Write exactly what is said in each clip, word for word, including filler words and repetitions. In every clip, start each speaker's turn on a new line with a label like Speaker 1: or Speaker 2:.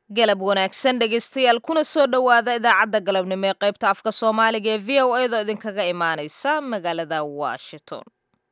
Speaker 1: galab wanaagsan dhegaystayaal kuna soo dhowaada idaacadda galabnimo ee qaybta afka soomaaliga ee v o a da idinkaga imaanaysa magaalada washington.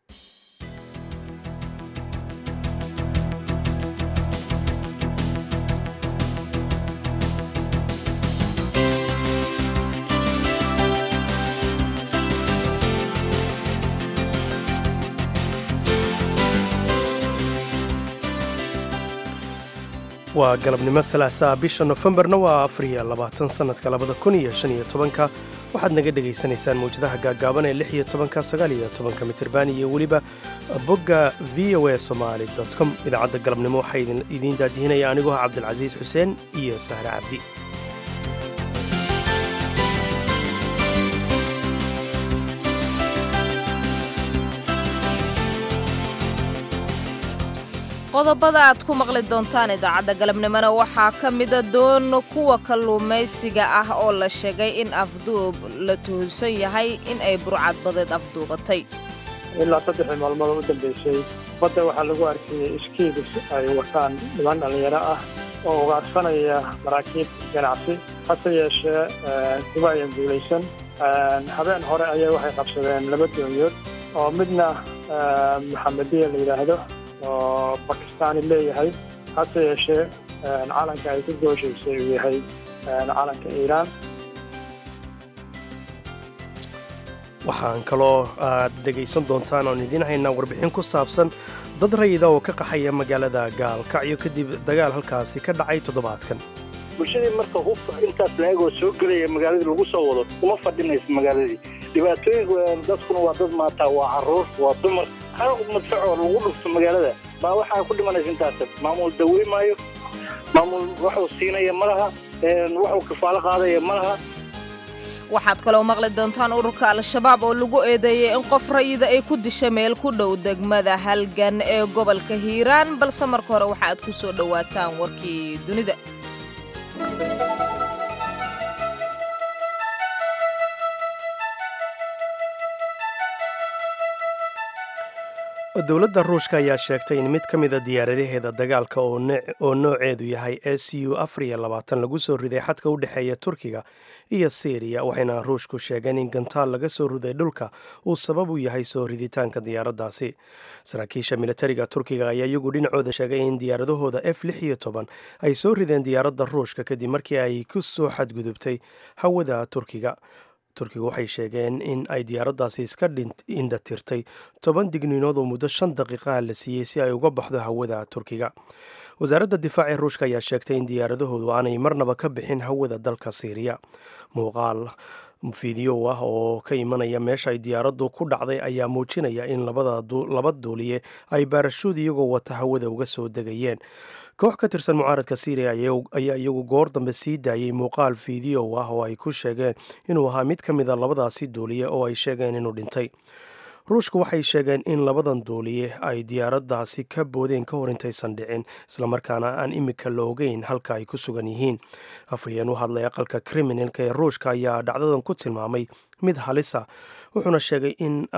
Speaker 2: waa galabnimo salaasaa bisha nofembarna waa afariyo labaatan sannadka labada kun iyo shan iyo tobanka waxaad naga dhegaysanaysaan mawjadaha gaaggaaban ee lix iyo tobanka sagaal iyo tobanka mitirban iyo weliba bogga v o a somaali dot com idaacadda galabnimo waxaa idiin daadihinaya anigoo ah cabdilcasiis xuseen iyo sahre cabdi.
Speaker 1: qodobada aad ku maqli doontaan idaacadda galabnimona waxaa ka mida doon kuwa kalluumaysiga ah oo la sheegay in afduub la tuhunsan yahay in ay burcad badeed afduubatay.
Speaker 3: ilaa saddexdii maalmood u dambaysay badda waxaa lagu arkayay iskiibis ay wataan niman dhallinyaro ah oo ugaarsanaya maraakiib ganacsi hase yeeshee kuma ayan guulaysan. habeen hore ayay waxay qabsadeen laba doonyood oo midna maxamediya la yidhaahdo oo bakistaani leeyahay hase yeeshee calanka ay ku gooshaysay uu yahay calanka iiraan.
Speaker 2: waxaan kaloo aad dhegaysan doontaan oon idiin haynaa warbixin ku saabsan dad rayida oo ka qaxaya magaalada gaalkacyo kadib dagaal halkaasi ka dhacay toddobaadkan.
Speaker 4: bulshadii marka hubka intaas laegoo soo gelaya magaaladii lagu soo wado uma fadhinaysa magaaladii. dhibaatooyinka dadkuna waa dad maataa, waa carruur, waa dumar. hal madfacoo lagu dhufto magaalada baa waxaa ku dhimanaysa intaas. maamul daweyn maayo, maamul waxuu siinaya ma laha, waxuu kafaalo qaadaya ma laha.
Speaker 1: waxaad kaloo maqli doontaan ururka al-shabaab oo lagu eedeeyey in qof rayida ay ku disha meel ku dhow degmada halgan ee gobolka hiiraan, balse marka hore waxa aad ku soo dhowaataan warkii dunida.
Speaker 2: dowladda ruushka ayaa sheegtay in mid ka mida diyaaradaheeda dagaalka oo nooceedu yahay s u afar iyo labaatan lagu soo riday xadka u dhexeeya turkiga iyo syriya, waxayna ruushku sheegeen in gantaal laga soo riday dhulka uu sabab u yahay soo riditaanka diyaaraddaasi. saraakiisha militariga turkiga ayaa iyagu dhinacooda sheegay in diyaaradahooda f lix iyo toban ay soo rideen diyaaradda ruushka kadib markii ay ku soo xadgudubtay hawada turkiga. turkiga waxay sheegeen in ay diyaaraddaasi iska indhatirtay toban digniinood oo muddo shan daqiiqaha la siiyey si ay uga baxdo hawada turkiga. wasaaradda difaaca ruushka ayaa sheegtay in diyaaradahoodu aanay marnaba ka bixin hawada dalka siiriya. muuqaal fideyo ah oo ka imanaya meesha ay diyaaraddu ku dhacday ayaa muujinaya in laba duuliye ay baarashuud iyagoo wata hawada uga soo degayeen. koox ka tirsan mucaaradka syriya ayaa iyagu goor dambe sii daayey muuqaal fideyo ah oo ay ku sheegeen inuu ahaa mid ka mida labadaasi duuliye oo ay sheegeen inuu dhintay. ruushku waxay sheegeen in labadan duuliye ay diyaaraddaasi ka boodeen ka hor intaysan dhicin, islamarkaana aan imika la ogeyn halka ay ku sugan yihiin. afhayeen u hadlay aqalka kriminalka ee ruushka ayaa dhacdadan ku tilmaamay mid halisa, wuxuuna sheegay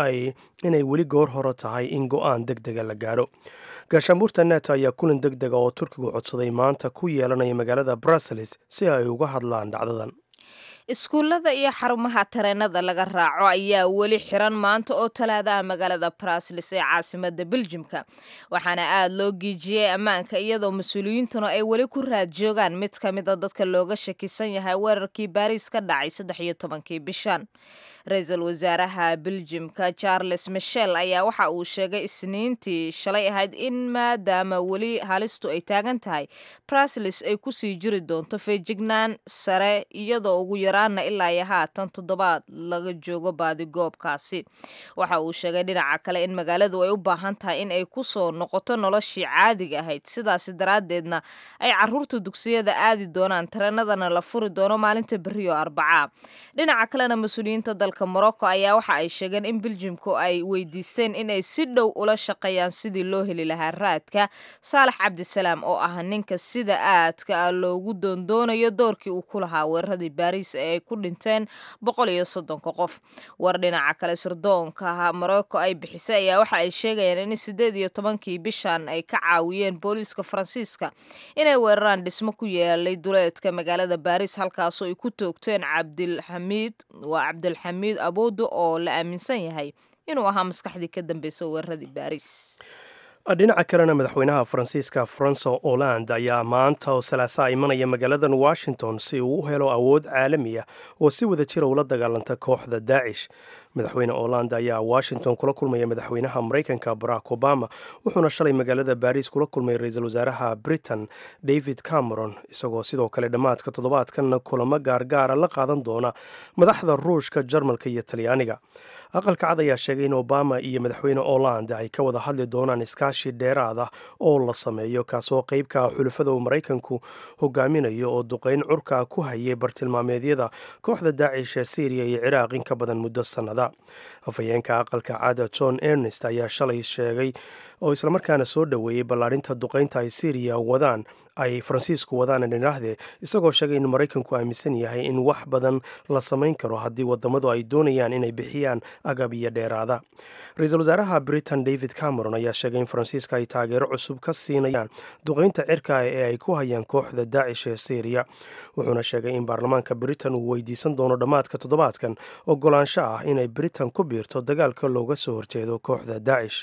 Speaker 2: inay weli goor hore tahay in go'aan deg dega la gaaro. gaashaanbuurta neto ayaa kulan deg dega oo turkigu codsaday maanta ku yeelanaya magaalada brussels si ay uga hadlaan dhacdadan.
Speaker 1: iskuullada iyo xarumaha tareenada laga raaco ayaa weli xiran maanta oo talaadaha magaalada brusels ee caasimada beljimka, waxaana aad loo giijiyey ammaanka iyadoo mas-uuliyiintuna ay weli ku raad joogaan mid ka mida dadka looga shakisan yahay weerarkii baariis ka dhacay saddex iyo tobankii bishan. ra-iisul wasaaraha beljimka charles michel ayaa waxa uu sheegay isniintii shalay ahayd in maadaama weli halistu ay taagan tahay, brusels ay kusii jiri doonto feejignaan sare iyadoo ugu yaraana ilaa iyo haatan toddobaad laga joogo baadigoobkaasi. waxa uu sheegay dhinaca kale in magaaladu ay u baahan tahay in ay ku soo noqoto noloshii caadiga ahayd, sidaasi daraaddeedna ay caruurta dugsiyada aadi doonaan, tareenadana la furi doono maalinta berriyo arbacaa. dhinaca kalena mas-uuliyiinta dalka morocco ayaa waxa ay sheegeen in beljimku ay weydiisteen inay si dhow ula shaqeeyaan sidii loo heli lahaa raadka saalax cabdisalaam oo ah ninka sida aadka ah loogu doondoonayo doorkii uu ku lahaa weeraradii baariis ee ay ku dhinteen boqol iyo soddonka qof. war dhinaca kale sirdoonka Morocco ay bixisay ayaa waxa ay sheegayaan in sideed iyo tobankii bishan ay ka caawiyeen booliiska Faransiiska inay weeraraan dhismo ku yeelay duleedka magaalada Paris halkaas oo ay ku toogteen Cabdilxamiid waa Cabdilxamiid Aboudo oo la aaminsan yahay inuu ahaa maskaxdii ka dambeysay weeraradii Paris.
Speaker 2: dhinaca kalena madaxweynaha Faransiiska François Hollande ayaa maanta oo salaasaa imanaya magaaladan Washington si uu u helo awood caalami ah oo si wada jira ula dagaalanta kooxda Daesh. madaxweyne Hollande ayaa Washington kula kulmaya madaxweynaha Mareykanka Barack Obama wuxuuna shalay magaalada Paris kula kulmay ra'iisul wasaaraha Britain David Cameron isagoo sidoo kale dhammaadka toddobaadkan kulamo gaargaara la qaadan doona madaxda Ruushka, Jarmalka iyo Talyaaniga. aqalka cad ayaa sheegay in Obama iyo madaxweyne Hollande ay ka wada hadli doonaan iskaashi dheeraad ah oo la sameeyo kaasoo qayb ka ah xulafada uu Mareykanku hogaaminayo oo duqeyn curka ku hayay bartilmaameedyada kooxda Daesh ee Syria iyo Ciraaq in ka badan muddo sanada. afhayeenka aqalka cad John Ernest ayaa shalay sheegay oo isla markaana soo dhaweeyay ballaarinta duqeynta ay Syria wadaan ay Faransiisku wadaan dhinaxde isagoo sheegay in Mareykanku aaminsan yahay in wax badan la samayn karo haddii wadamadu ay doonayaan inay bixiyaan agab iyo dheeraada. ra'iisul wasaaraha Britain David Cameron ayaa sheegay in Faransiiska ay taageero cusub ka siinayaan duqeynta cirka ee ay ku hayaan kooxda Daesh ee Syria. wuxuuna sheegay in baarlamaanka Britain uu weydiisan doono dhammaadka toddobaadkan ogolaansho ah inay Britain ku biirto dagaalka looga soo horjeedo kooxda Daesh.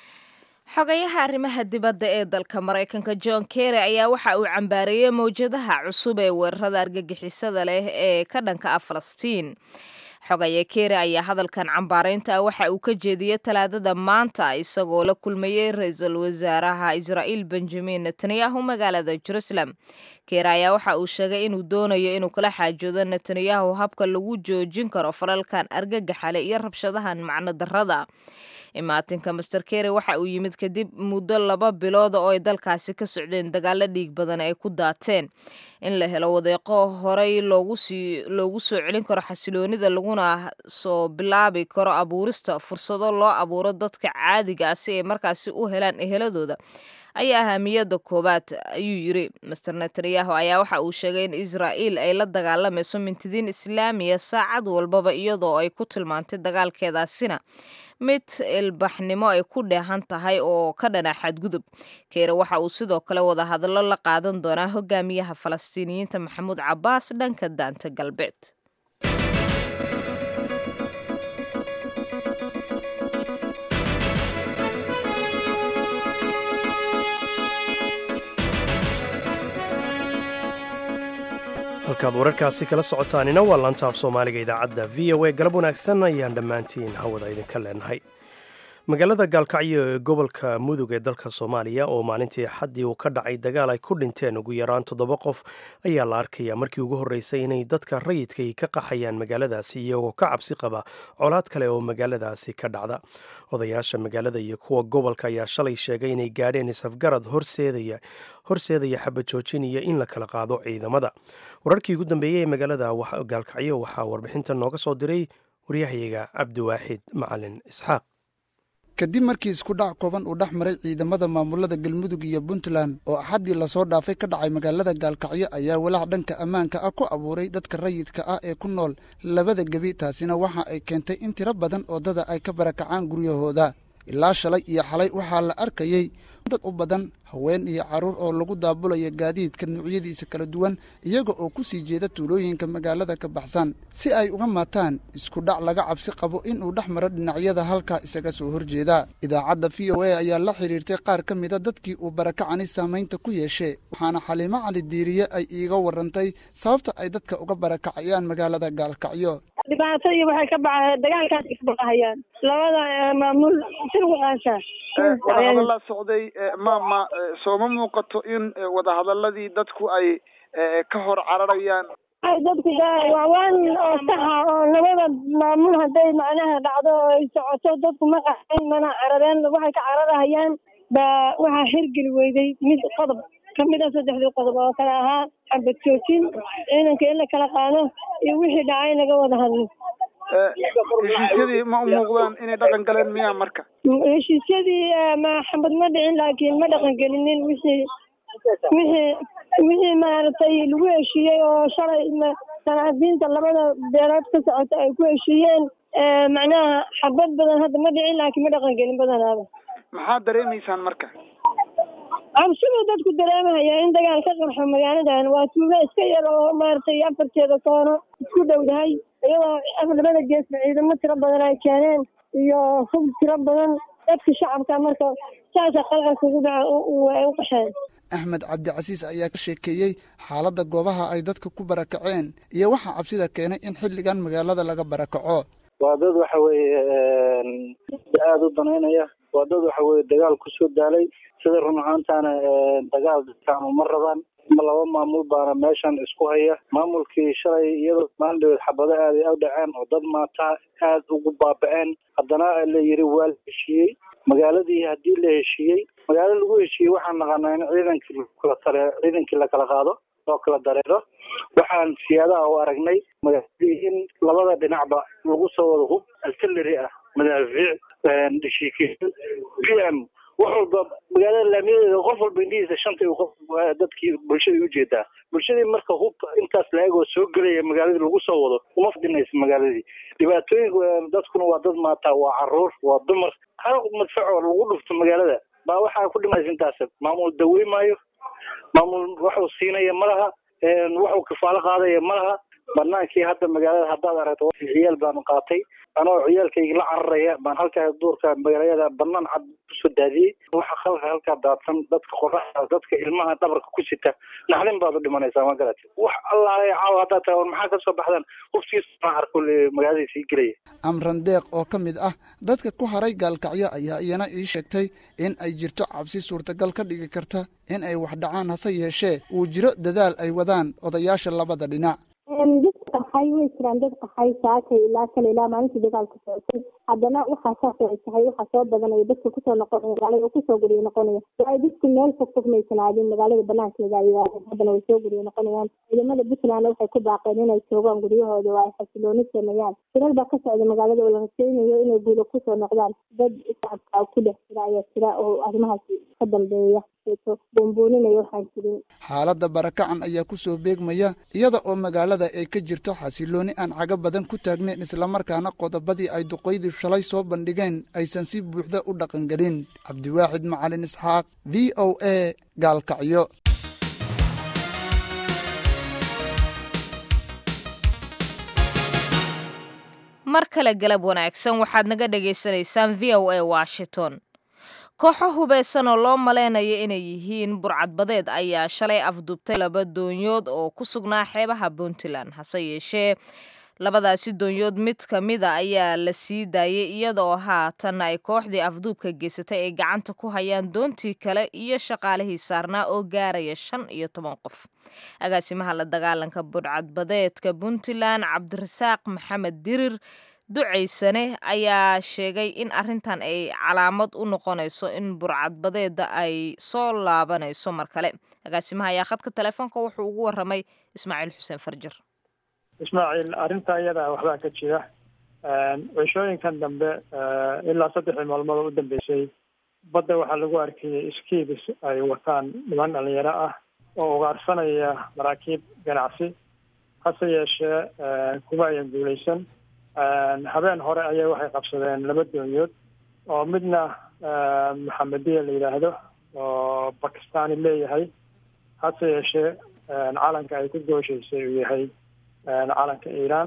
Speaker 1: xogayaha arrimaha dibadda ee dalka Mareykanka John Kerry ayaa waxa uu cambaareeyay mowjadaha cusub ee weerarada argagixisada leh ee ka dhanka ah Falastiin. xogaya Kerry ayaa hadalkan cambaareynta waxa uu ka jeediyay talaadada maanta isagoo la kulmayay ra'iisul wasaaraha Israa'iil Benjamin Netanyahu magaalada Jerusalem. Kerry ayaa waxa uu sheegay inuu doonayo inuu kala xaajoodo Netanyahu habka lagu joojin karo falalkan argagaxa leh iyo rabshadahan macno darrada. imaatinka Mister Kerry waxa uu yimid kadib muddo laba bilood oo ay dalkaasi ka socdeen dagaalo dhiig badan ay ku daateen. in la helo wadeeqo horey loogu sii loogu soo celin karo xasiloonida laguna soo bilaabi karo abuurista fursado loo abuuro dadka caadiga ah si ay markaasi u helaan eheladooda ayaa ahamiyada koobaad ayuu yiri. Mister Netanyahu ayaa waxa uu sheegay in Israa'iil ay la dagaalamayso mintidiin Islaamiya saacad walbaba iyadoo ay ku tilmaantay dagaalkeedaasina mid ilbaxnimo ay ku dheehan tahay oo ka dhana xadgudub. Kerry waxa uu sidoo kale wada hadallo la qaadan doonaa hogaamiyaha Falastiiniyiinta Maxamuud Cabbaas dhanka daanta galbeed.
Speaker 2: halkaad wararkaasi kala socotaanina waa laanta af soomaaliga idaacadda v o a galab wanaagsan ayaan dhammaantiin hawada idinka leenahay. magaalada gaalkacyo ee gobolka mudug ee dalka soomaaliya oo maalintii xaddii uu ka dhacay dagaal ay ku dhinteen ugu yaraan toddoba qof ayaa la arkayaa markii ugu horreysay inay dadka rayidka ay ka qaxayaan magaaladaasi iyagoo ka cabsi qaba colaad kale oo magaaladaasi ka dhacda. odayaasha magaalada iyo kuwa gobolka ayaa shalay sheegay inay gaadheen isafgarad horseedaya horseedaya xabad joojin iyo in la kala qaado ciidamada. wararkii ugu dambeeyey ee magaalada gaalkacyo waxaa warbixintan nooga soo diray waryahayaga cabdiwaaxid macalin isxaaq.
Speaker 5: kadib markii isku dhac kooban uu dhex maray ciidamada maamulada galmudug iyo puntland oo axaddii lasoo dhaafay ka dhacay magaalada gaalkacyo ayaa walaac dhanka ammaanka ah ku abuuray dadka rayidka ah ee ku nool labada gebi. taasina waxa ay keentay in tiro badan oo dada ay ka barakacaan guryahooda. ilaa shalay iyo xalay waxaa la arkayey dad u badan haween iyo carruur oo lagu daabulaya gaadiidka noocyadiisa kala duwan iyaga oo ku sii jeeda tuulooyinka magaalada ka baxsan si ay uga maataan isku dhac laga cabsi qabo inuu dhex maro dhinacyada halkaa isaga soo horjeeda. idaacadda v o a ayaa la xidhiirtay qaar ka mida dadkii uu barakacani saamaynta ku yeeshe waxaana xaliimo cali diiriye ay iiga warrantay sababta ay dadka uga barakacayaan magaalada gaalkacyo.
Speaker 6: dhibaatadii waxay ka baxay dagaalkaas isbaqahayaan labada maamul sirwaaasha
Speaker 7: wadahadal la socday maama sooma muuqato in wadahadaladii dadku ay ka hor cararayaan.
Speaker 6: dadku waa waan oo saxa oo labada maamul hadday macnaha dhacdo oo ay socoto dadku ma qaxayn mana carareen waxay ka cararahayaan baa waxaa hirgeli weyday mid qodob kamid a saddexdii qodob oo kale ahaa xabad joojin ciidanka in la kala qaado iyo wixii dhacay laga wada hadlo.
Speaker 7: heshiisyadii ma u muuqdaan inay dhaqan galeen miyaa marka?
Speaker 6: heshiisyadii ma xabad ma dhicin laakiin ma dhaqan gelinin wixii wixii wixii maaragtay lagu heshiiyey oo shalay qanaacdiinta labada beelood ka socota ay ku heshiiyeen macnaha xabad badan hadda ma dhicin laakiin ma dhaqan gelin badanaaba.
Speaker 7: maxaad dareemaysaan marka?
Speaker 6: cabsida dadku dareemahaya in dagaal ka qarxo magaaladan waa tuuga iska yar oo maaragtay afarteeda koono isku dhowdahay iyadoo labada geesba ciidamo tiro badan ay keeneen iyo hub tiro badan dadka shacabka marka saasa qalqalka ugu dhaca ay u qaxeen.
Speaker 5: axmed cabdicasiis ayaa ka sheekeeyey xaaladda goobaha ay dadka ku barakaceen iyo waxa cabsida keenay in xilligan magaalada laga barakaco.
Speaker 4: waa dad waxa weeye aada u danaynaya, waa dad waxa weye dagaal kusoo daalay, sida run ahaantaana dagaal dadkaan uma rabaan. ma laba maamul baana meeshan isku haya. maamulkii shalay iyadoo maalin dhaweed xabado aaday u dhaceen oo dad maataa aad ugu baaba'een, haddana la yiri waa la heshiiyey. magaaladii haddii la heshiiyey, magaalo lagu heshiiyey waxaan naqaanaa in ciidankii kala tare ciidankii la kala qaado oo kala dareero. waxaan siyaadaha u aragnay magaaladii in labada dhinacba lagu soo wado hub artillery ah, madaafiic, dhishiikeeyo, b m wax walba magaalada laamiyadeeda qof walba indhihiisa shanta iyo qof dadkii bulshadii ujeedaa. bulshadii marka hub intaas la-egoo soo gelaya magaaladii lagu soo wado uma fadhinaysa magaaladii. dhibaatooyinka dadkuna waa dad maataa, waa caruur, waa dumar. hal madfacoo lagu dhufto magaalada baa waxaa ku dhimaysa intaas. maamul dawey maayo, maamul waxuu siinaya ma laha, waxuu kafaalo qaadaya ma laha. banaankii hadda magaalada haddaad aragto ciyaal baanu qaatay, anoo ciyaalkayga la cararaya baan halkaa duurka magaalada banaan cad kusoo daadiyey. waxa khalka halkaa daadsan dadka qoraxda, dadka ilmaha dhabarka ku sita, naxdin baad u dhimanaysaa ma garat. wax allaale caawa haddaad tahay maxaa kasoo baxdaan qofkiisa arko magaalada sii gelaya.
Speaker 5: amran deeq oo ka mid ah dadka ku haray gaalkacyo ayaa iyana ii sheegtay in ay jirto cabsi suurtagal ka dhigi karta in ay wax dhacaan, hase yeeshee uu jiro dadaal ay wadaan odayaasha labada dhinac.
Speaker 8: dadka qaxay way jiraan, dad qaxay saaka ilaa kale ilaa maalintii dagaalka socotay, haddana waxaa saas ay tahay waxaa soo badanaya dadka kusoo noqonaya magaalada oo kusoo guriyo noqonaya. waayo dadku meel fog fog maysan aadin, magaalada banaankeeda ay yimaadeen, haddana way soo guriyo noqonayaan. ciidamada puntland waxay ku baaqeen inay joogaan guryahooda oo ay xasilooni sameeyaan. shilal baa ka socda magaalada oo la raseynayo inay guulo kusoo noqdaan. dad shacabka ku dhex jira ayaa jira oo arrimahaasi ka dambeeya
Speaker 5: xaaladda barakacan ayaa ku soo beegmaya iyada oo magaalada ay ka jirto xasilooni aan caga badan ku taagnayn, islamarkaana qodobadii ay duqaydii shalay soo bandhigeen aysan si buuxda u dhaqangelin. cabdiwaaxid macalin isxaaq, v o a, gaalkacyo.
Speaker 1: mar kale galab wanaagsan, waxaad naga dhagaysanaysaan v o a washington. kooxo hubeysan oo loo maleynayo inay yihiin burcadbadeed ayaa shalay afduubtay laba doonyood oo ku sugnaa xeebaha puntland. hase yeeshee labadaasi doonyood mid ka mida ayaa la sii daayay iyadaoo haatan ay kooxdii afduubka geysatay ay gacanta ku hayaan doontii kale iyo shaqaalihii saarnaa oo gaaraya shan iyo toban qof. agaasimaha la dagaalanka burcadbadeedka puntland cabdirasaaq maxamed dirir ducaysane ayaa sheegay in arrintan ay calaamad u noqonayso in burcadbadeeda ay soo laabanayso mar kale. agaasimaha ayaa khadka telefoonka wuxuu ugu waramay ismaaciil xuseen farjir.
Speaker 3: ismaaciil, arrinta iyada waxbaa ka jira. cishooyinkan dambe ilaa saddexdii maalmood u dambeysay badda waxaa lagu arkayay iskiibis ay wataan niman dhalinyaro ah oo ugaarsanaya maraakiib ganacsi. hase yeeshee kuma ayan guulaysan. habeen hore ayay waxay qabsadeen laba doonyood oo midna maxamediya la yidhaahdo oo bakistani leeyahay, hase yeeshee calanka ay ku gooshaysay uu yahay calanka iiraan.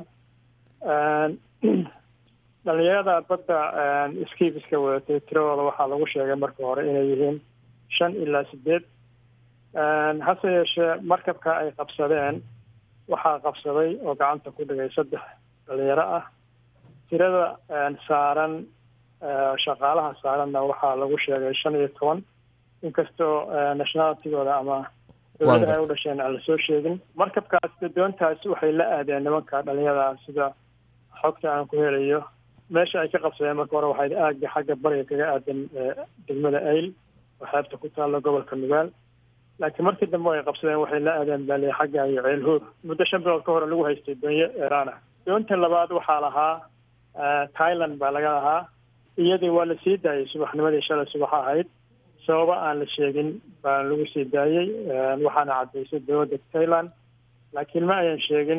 Speaker 3: dhalinyarada badda iskiibiska wadatay tiradooda waxaa lagu sheegay marka hore inay yihiin shan ilaa sideed. hase yeeshee markabka ay qabsadeen waxaa qabsaday oo gacanta ku dhigay saddex dhalinyaro ah. tirada saaran shaqaalaha saaranna waxaa lagu sheegay shan iyo toban, inkastoo nationalitigooda ama dowladaha ay u dhasheen aan lasoo sheegin. markabkaas doontaas waxay la aadeen nimanka dhalinyarada sida xogta aan ku helayo. meesha ay ka qabsadeen marka hore waxay aagga xagga bariga kaga aadan degmada ayl oo xeebta ku taalla gobolka nugaal, laakiin markii dambe ay qabsadeen waxay la aadeen bale xagga iyo ceelhood. muddo shan bilood ka hore lagu haystay doonyo iiraan ah. doonta labaad waxaa lahaa thailand baa laga lahaa. iyadii waa la sii daayay subaxnimadii shalay subax ahayd, sababa aan la sheegin baa lagu sii daayey. waxaana caddaysay dowladda thailand, laakiin ma ayan sheegin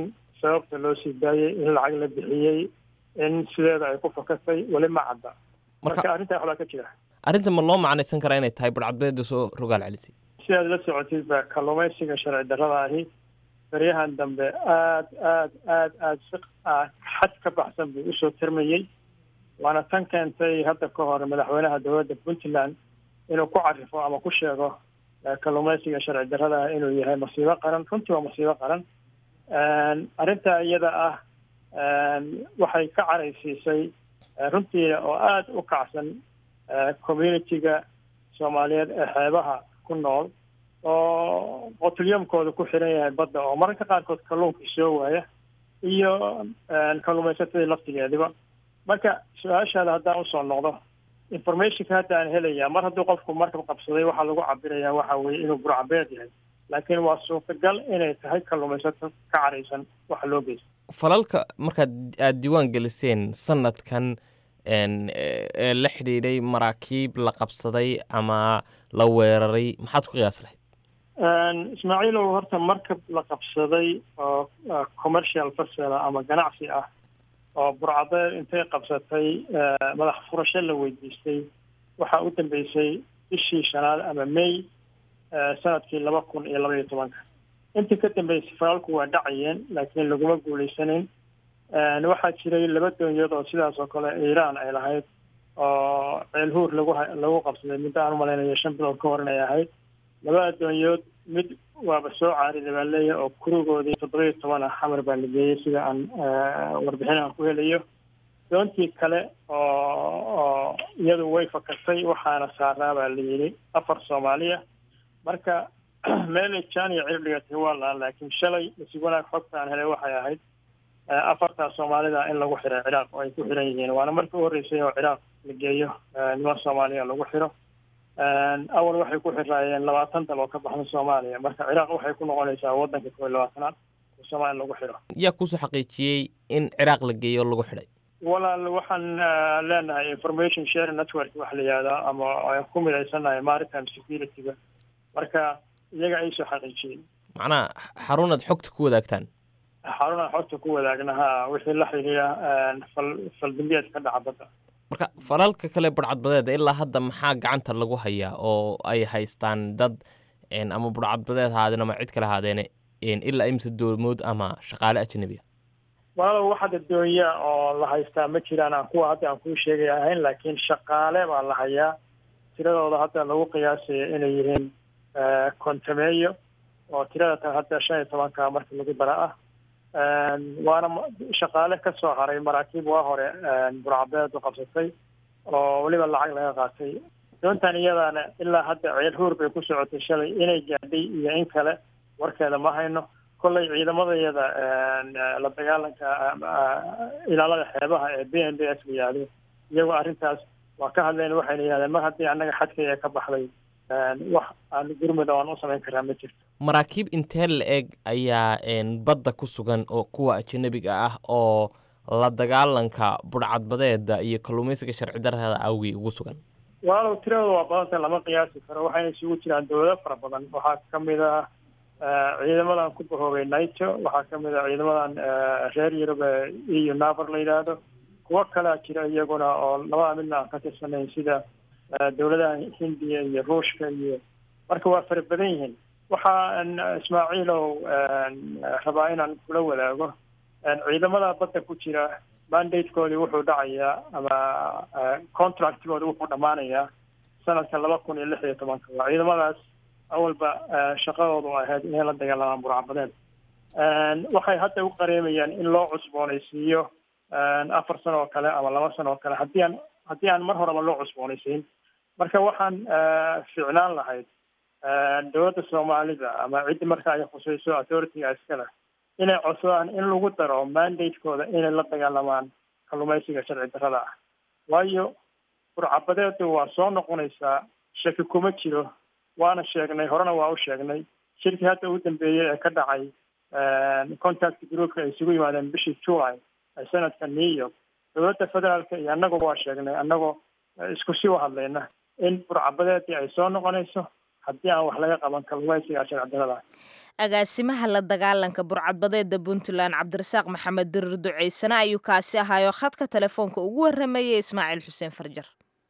Speaker 3: sababta loo sii daayey in lacag la bixiyey in sideeda ay ku fakatay weli ma cadda marka arrintaa waxbaa ka jira.
Speaker 9: arrinta ma loo macnaysan karaa inay tahay burcadbadeeda soo rogaal celisay?
Speaker 3: si aad la socotid ba kalluumaysiga sharci darrada ahi baryahan dambe aad aad aad aad si xad ka baxsan buu usoo tirmayey, waana tan keentay hadda ka hor madaxweynaha dowladda puntland inuu ku carifo ama ku sheego kalluumaysiga sharci darrada ah inuu yahay masiibo qaran. runtii waa masiibo qaran. arrintaa iyada ah waxay ka caraysiisay runtii oo aada u kacsan communitiga soomaaliyeed ee xeebaha ku nool oo qotulyamkooda ku xiran yahay badda oo mararka qaarkood kalluunkii soo waaya iyo kalluumaysatadii laftigeediba. marka su-aashaada haddaan usoo noqdo, informationka hadda aan helayaa mar hadduu qofku markab qabsaday waxaa lagu cabirayaa waxa weeye inuu burcabeed yahay, laakiin waa suurtagal inay tahay kalluumaysato ka caraysan waxa loo geysta.
Speaker 9: falalka markaad aada diiwaan geliseen sanadkan ee la xidhiidhay maraakiib la qabsaday ama la weeraray maxaad ku qiyaas lahayd?
Speaker 3: ismaaciilow, horta markab la qabsaday oo commercial vessel ama ganacsi ah oo burcadeed intay qabsatay madax furasho la weydiistay waxaa u dambeysay bishii shanaad ama may sanadkii laba kun iyo laba iyo tobanka. intii ka dambeysay falalku waa dhacayeen laakiin laguma guulaysanin. waxaa jiray laba doonyood oo sidaas oo kale iiraan ay lahayd oo ceelhuur lagu lagu qabsaday muddo aan umalaynayo shan bilood ka hor inay ahayd. labada doonyood mid waaba soo caariday baa leeyahay oo kurigoodii toddoba iyo toban ah xamar baa la geeyey sida aan warbixin aan ku helayo. doontii kale oo oo iyadu way fakatay waxaana saaraa baa la yidhi afar soomaaliya. marka meelay jaan iyo cir dhigatay waa laha, laakiin shalay isig wanaag xogta aan helay waxay ahayd afartaa soomaalida in lagu xiray ciraaq oo ay ku xiran yihiin. waana markii u horreysay oo ciraaq la geeyo niman soomaaliya lagu xiro. awal waxay ku xiraayeen labaatan dal oo ka baxda soomaaliya, marka ciraaq waxay ku noqonaysaa waddanka kow iyo labaatanaad oo soomaaliya lagu xiro.
Speaker 9: yaa kusoo xaqiijiyey in ciraaq la geeyo lagu xidhay?
Speaker 3: walaal waxaan leenahay information sharing network wax la yihahdaa ama aan ku midaysannahay maritime security-ga, marka iyaga ay soo xaqiijiyey.
Speaker 9: macnaha xarunaad xogta ku wadaagtaan?
Speaker 3: xarunaan xogta ku wadaagnaha wixii la xidhiira fal faldambiyeed ka dhaca badda.
Speaker 9: marka falalka kale burcadbadeeda ilaa hadda maxaa gacanta lagu hayaa oo ay haystaan dad ama burcadbadeed haadeen ama cid kale haadeen ilaa imse doomood ama shaqaale ajnabi ah?
Speaker 3: walaalow wax hadda doonya oo la haystaa ma jiraan aan kuwa hadda aan kuu sheegay ahayn, laakiin shaqaale baa la hayaa tiradooda hadda lagu qiyaasaya inay yihiin kontameeyo oo tirada tan hadda shan iyo tobanka markii lagu dara ah. waana shaqaale ka soo haray maraakiib waa hore burcabeed u qabsatay oo weliba lacag laga qaatay. doontan iyadaana ilaa hadda ceel huur bay ku socotay shalay, inay gaadhay iyo in kale warkeeda ma hayno. kollay ciidamadayada la dagaalanka ilaalada xeebaha ee b n b s la yihahdo iyagoo arrintaas waa ka hadleen, waxayna yihahdeen mar haddii annaga xadkaya ka baxday wax aan gurmud aan u samayn karaa ma jirto.
Speaker 9: maraakiib intee la eg ayaa badda ku sugan oo kuwa ajanabiga ah oo la dagaalanka burcadbadeeda iyo kalluumaysiga sharci darrada awgii ugu sugan?
Speaker 3: walaalow tiradooda waa badanta lama qiyaasi karo, waxayna isugu jiraan dowlado fara badan. waxaa kamid ah ciidamadan ku bahoobay naito, waxaa kamid ah ciidamadan reer yurub e u navar la yidhaahdo. kuwo kalea jira iyaguna oo labada midna aan ka tirsanayn sida dowladaha hindiya iyo ruushka iyo marka waa fara badan yihiin. waxaan ismaaciilow rabaa inaan kula wadaago ciidamada badda ku jira mandatekoodii wuxuu dhacayaa ama contractigooda wuxuu dhammaanayaa sanadka laba kun iyo lix iyo tobanka. waa ciidamadaas awalba shaqadoodu ahayd inay la dagaalamaan burcabadeed. waxay hadda u qareemayaan in loo cusboonaysiiyo afar sano oo kale ama laba sano oo kale haddii aan haddii aan mar horeba loo cusboonaysiin. marka waxaan ficnaan lahayd dowladda soomaalida ama ciddi marka ay khusayso authority-ga iskale inay codsadaan in lagu daro mandatekooda inay la dagaalamaan kalluumaysiga sharci darrada ah. waayo burcabadeedu waa soo noqonaysaa, shaki kuma jiro. waana sheegnay horena waa u sheegnay shirkii hadda ugu dambeeyey ee ka dhacay contact groupka ay isugu yimaadeen bishii july ee sanadka new york. dowladda federaalka iyo annaguba waa sheegnay annagoo isku sii u hadlayna in burcabadeedii ay soo noqonayso, haddii aan wax laga qaban kalluumaysiga sharci darrada.
Speaker 1: agaasimaha la dagaalanka burcadbadeeda puntland cabdirasaaq maxamed dirir duceysane ayuu kaasi ahaayo khadka telefoonka ugu waramayay ismaaciil xuseen farjar.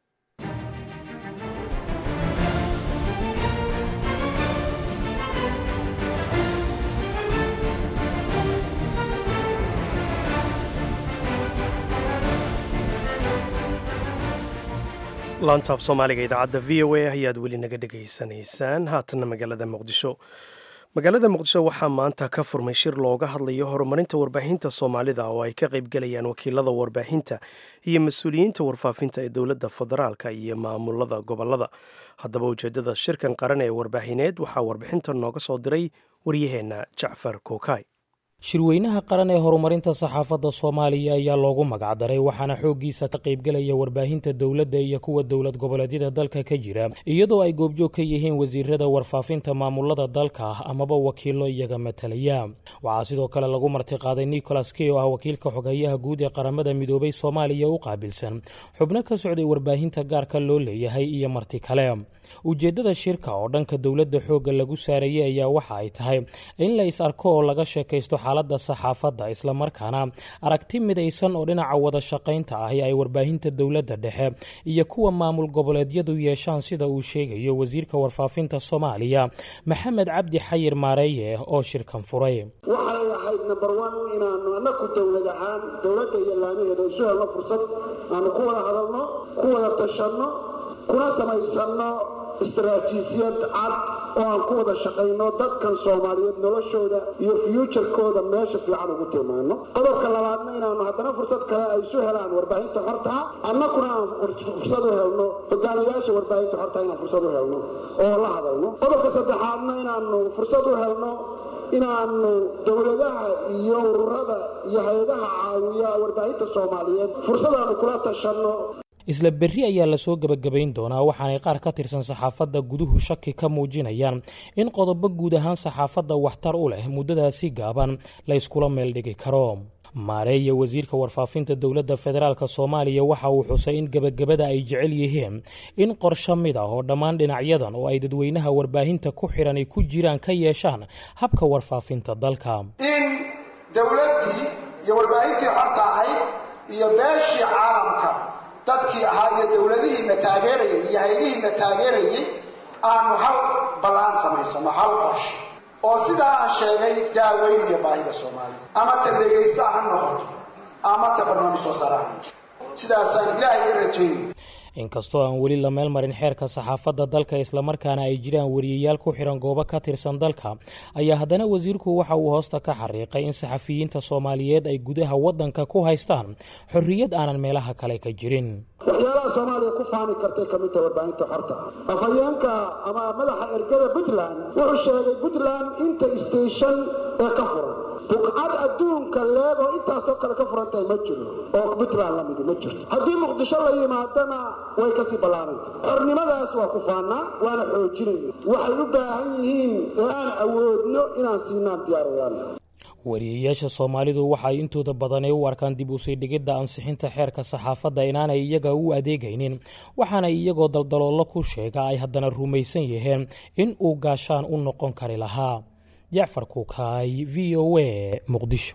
Speaker 2: laantaaf soomaaliga idaacadda v o a ayaad weli naga dhegaysanaysaan. haatanna magaalada muqdisho magaalada muqdisho waxaa maanta ka furmay shir looga hadlayo horumarinta warbaahinta soomaalida oo ay ka qaybgalayaan wakiilada warbaahinta iyo mas-uuliyiinta warfaafinta ee dowladda federaalka iyo maamulada gobolada. haddaba ujeedada shirkan qaran ee warbaahineed waxaa warbixinta nooga soo diray waryaheenna jacfar kookay.
Speaker 10: shirweynaha qaran ee horumarinta saxaafadda soomaaliya ayaa loogu magacdaray waxaana xooggiisa ka qaybgelaya warbaahinta dowladda iyo kuwa dowlad goboleedyada dalka ka jira iyadoo ay goobjoog ka yihiin wasiirada warfaafinta maamulada dalka amaba wakiilo iyaga matalaya. waxaa sidoo kale lagu martiqaaday nicholas key oo ah wakiilka xogayaha guud ee qaramada midoobay soomaaliya u qaabilsan xubno ka socday warbaahinta gaarka loo leeyahay iyo marti kale. ujeeddada shirka oo dhanka dowladda xoogga lagu saarayay ayaa waxa ay tahay in la is arko oo laga sheekaysto xaaladda saxaafadda islamarkaana aragti midaysan oo dhinaca wada shaqaynta ahi ay warbaahinta dowladda dhexe iyo kuwa maamul goboleedyadu yeeshaan sida uu sheegayo wasiirka warfaafinta soomaaliya maxamed cabdi xayir maareeye oo shirkan furay.
Speaker 11: waxay ahayd number one inaanu anaku dowlad ahaan dowladda iyo laamaheeda isu helno fursad aanu ku wada hadalno ku wada tashanno kuna samaysanno istaraatiijiyad cad oo aan ku wada shaqayno dadkan Soomaaliyeed noloshooda iyo future-kooda meesha fiican ugu tilmaano. qodobka labaadna inaanu haddana fursad kale ay isu helaan warbaahinta xorta ah annaguna aan fursad u helno hogaamiyaasha warbaahinta xorta inaan fursad u helno oo la hadalno. qodobka saddexaadna inaanu fursad u helno inaanu dowladaha iyo ururada iyo hay'adaha caawiya warbaahinta Soomaaliyeed fursadaanu kula tashanno.
Speaker 10: isla berri ayaa la soo gabagabayn doonaa waxaanay qaar ka tirsan saxaafadda guduhu shaki ka muujinayaan in qodobo guud ahaan saxaafadda waxtar u leh muddadaasi gaaban la iskula meel dhigi karo. maareeye wasiirka warfaafinta dowladda federaalka soomaaliya waxa uu xusay in gabagabada ay jecel yihiin in qorshe mid ah oo dhammaan dhinacyadan oo ay dadweynaha warbaahinta ku xiran ay ku jiraan ka yeeshaan habka warfaafinta dalka.
Speaker 11: in dowladdii iyo warbaahintii xorta ahayd iyo beeshii caalamka dadkii ahaa iyo dowladihiina taageerayay iyo hay'adihiina taageerayay aanu hal ballaan samaysano hal qorshe oo sidaa aan sheegay daaweynaya baahida Soomaalida ama tan dhegaysta ha noqoto ama ta barnaamij soo saaraan sidaasaan ilaahay ka rajaynay.
Speaker 10: inkastoo aan weli la meel marin xeerka saxaafadda dalka islamarkaana ay jiraan wariyayaal ku xiran goobo ka tirsan dalka ayaa haddana wasiirku waxa uu hoosta ka xariiqay in saxafiyiinta Soomaaliyeed ay gudaha waddanka ku haystaan xorriyad aanan meelaha kale ka jirin.
Speaker 11: waxyaalaha Soomaaliya ku faani kartay ka mid ah warbaahinta xorta ah. afhayeenka ama madaxa ergada Puntland wuxuu sheegay Puntland inta station ee ka furan buqcad adduunka leego intaasoo kale ka furantay ma jiro oo Puntland la mid ma jirto. haddii Muqdisho la yimaadana way ka sii balaarantay. xornimadaas waa ku faanaa waana xoojinayna waxay u baahan yihiin ee aan awoodno inaan siinaan diyaariyaan.
Speaker 10: wariyayaasha Soomaalidu waxay intooda badan u arkaan dib u sii dhigidda ansixinta xeerka saxaafadda inaanay iyaga u adeegaynin waxaana iyagoo daldaloolo ku sheega ay haddana rumaysan yihiin in uu gaashaan u noqon kari lahaa. jacfar kuukay v o a muqdisho.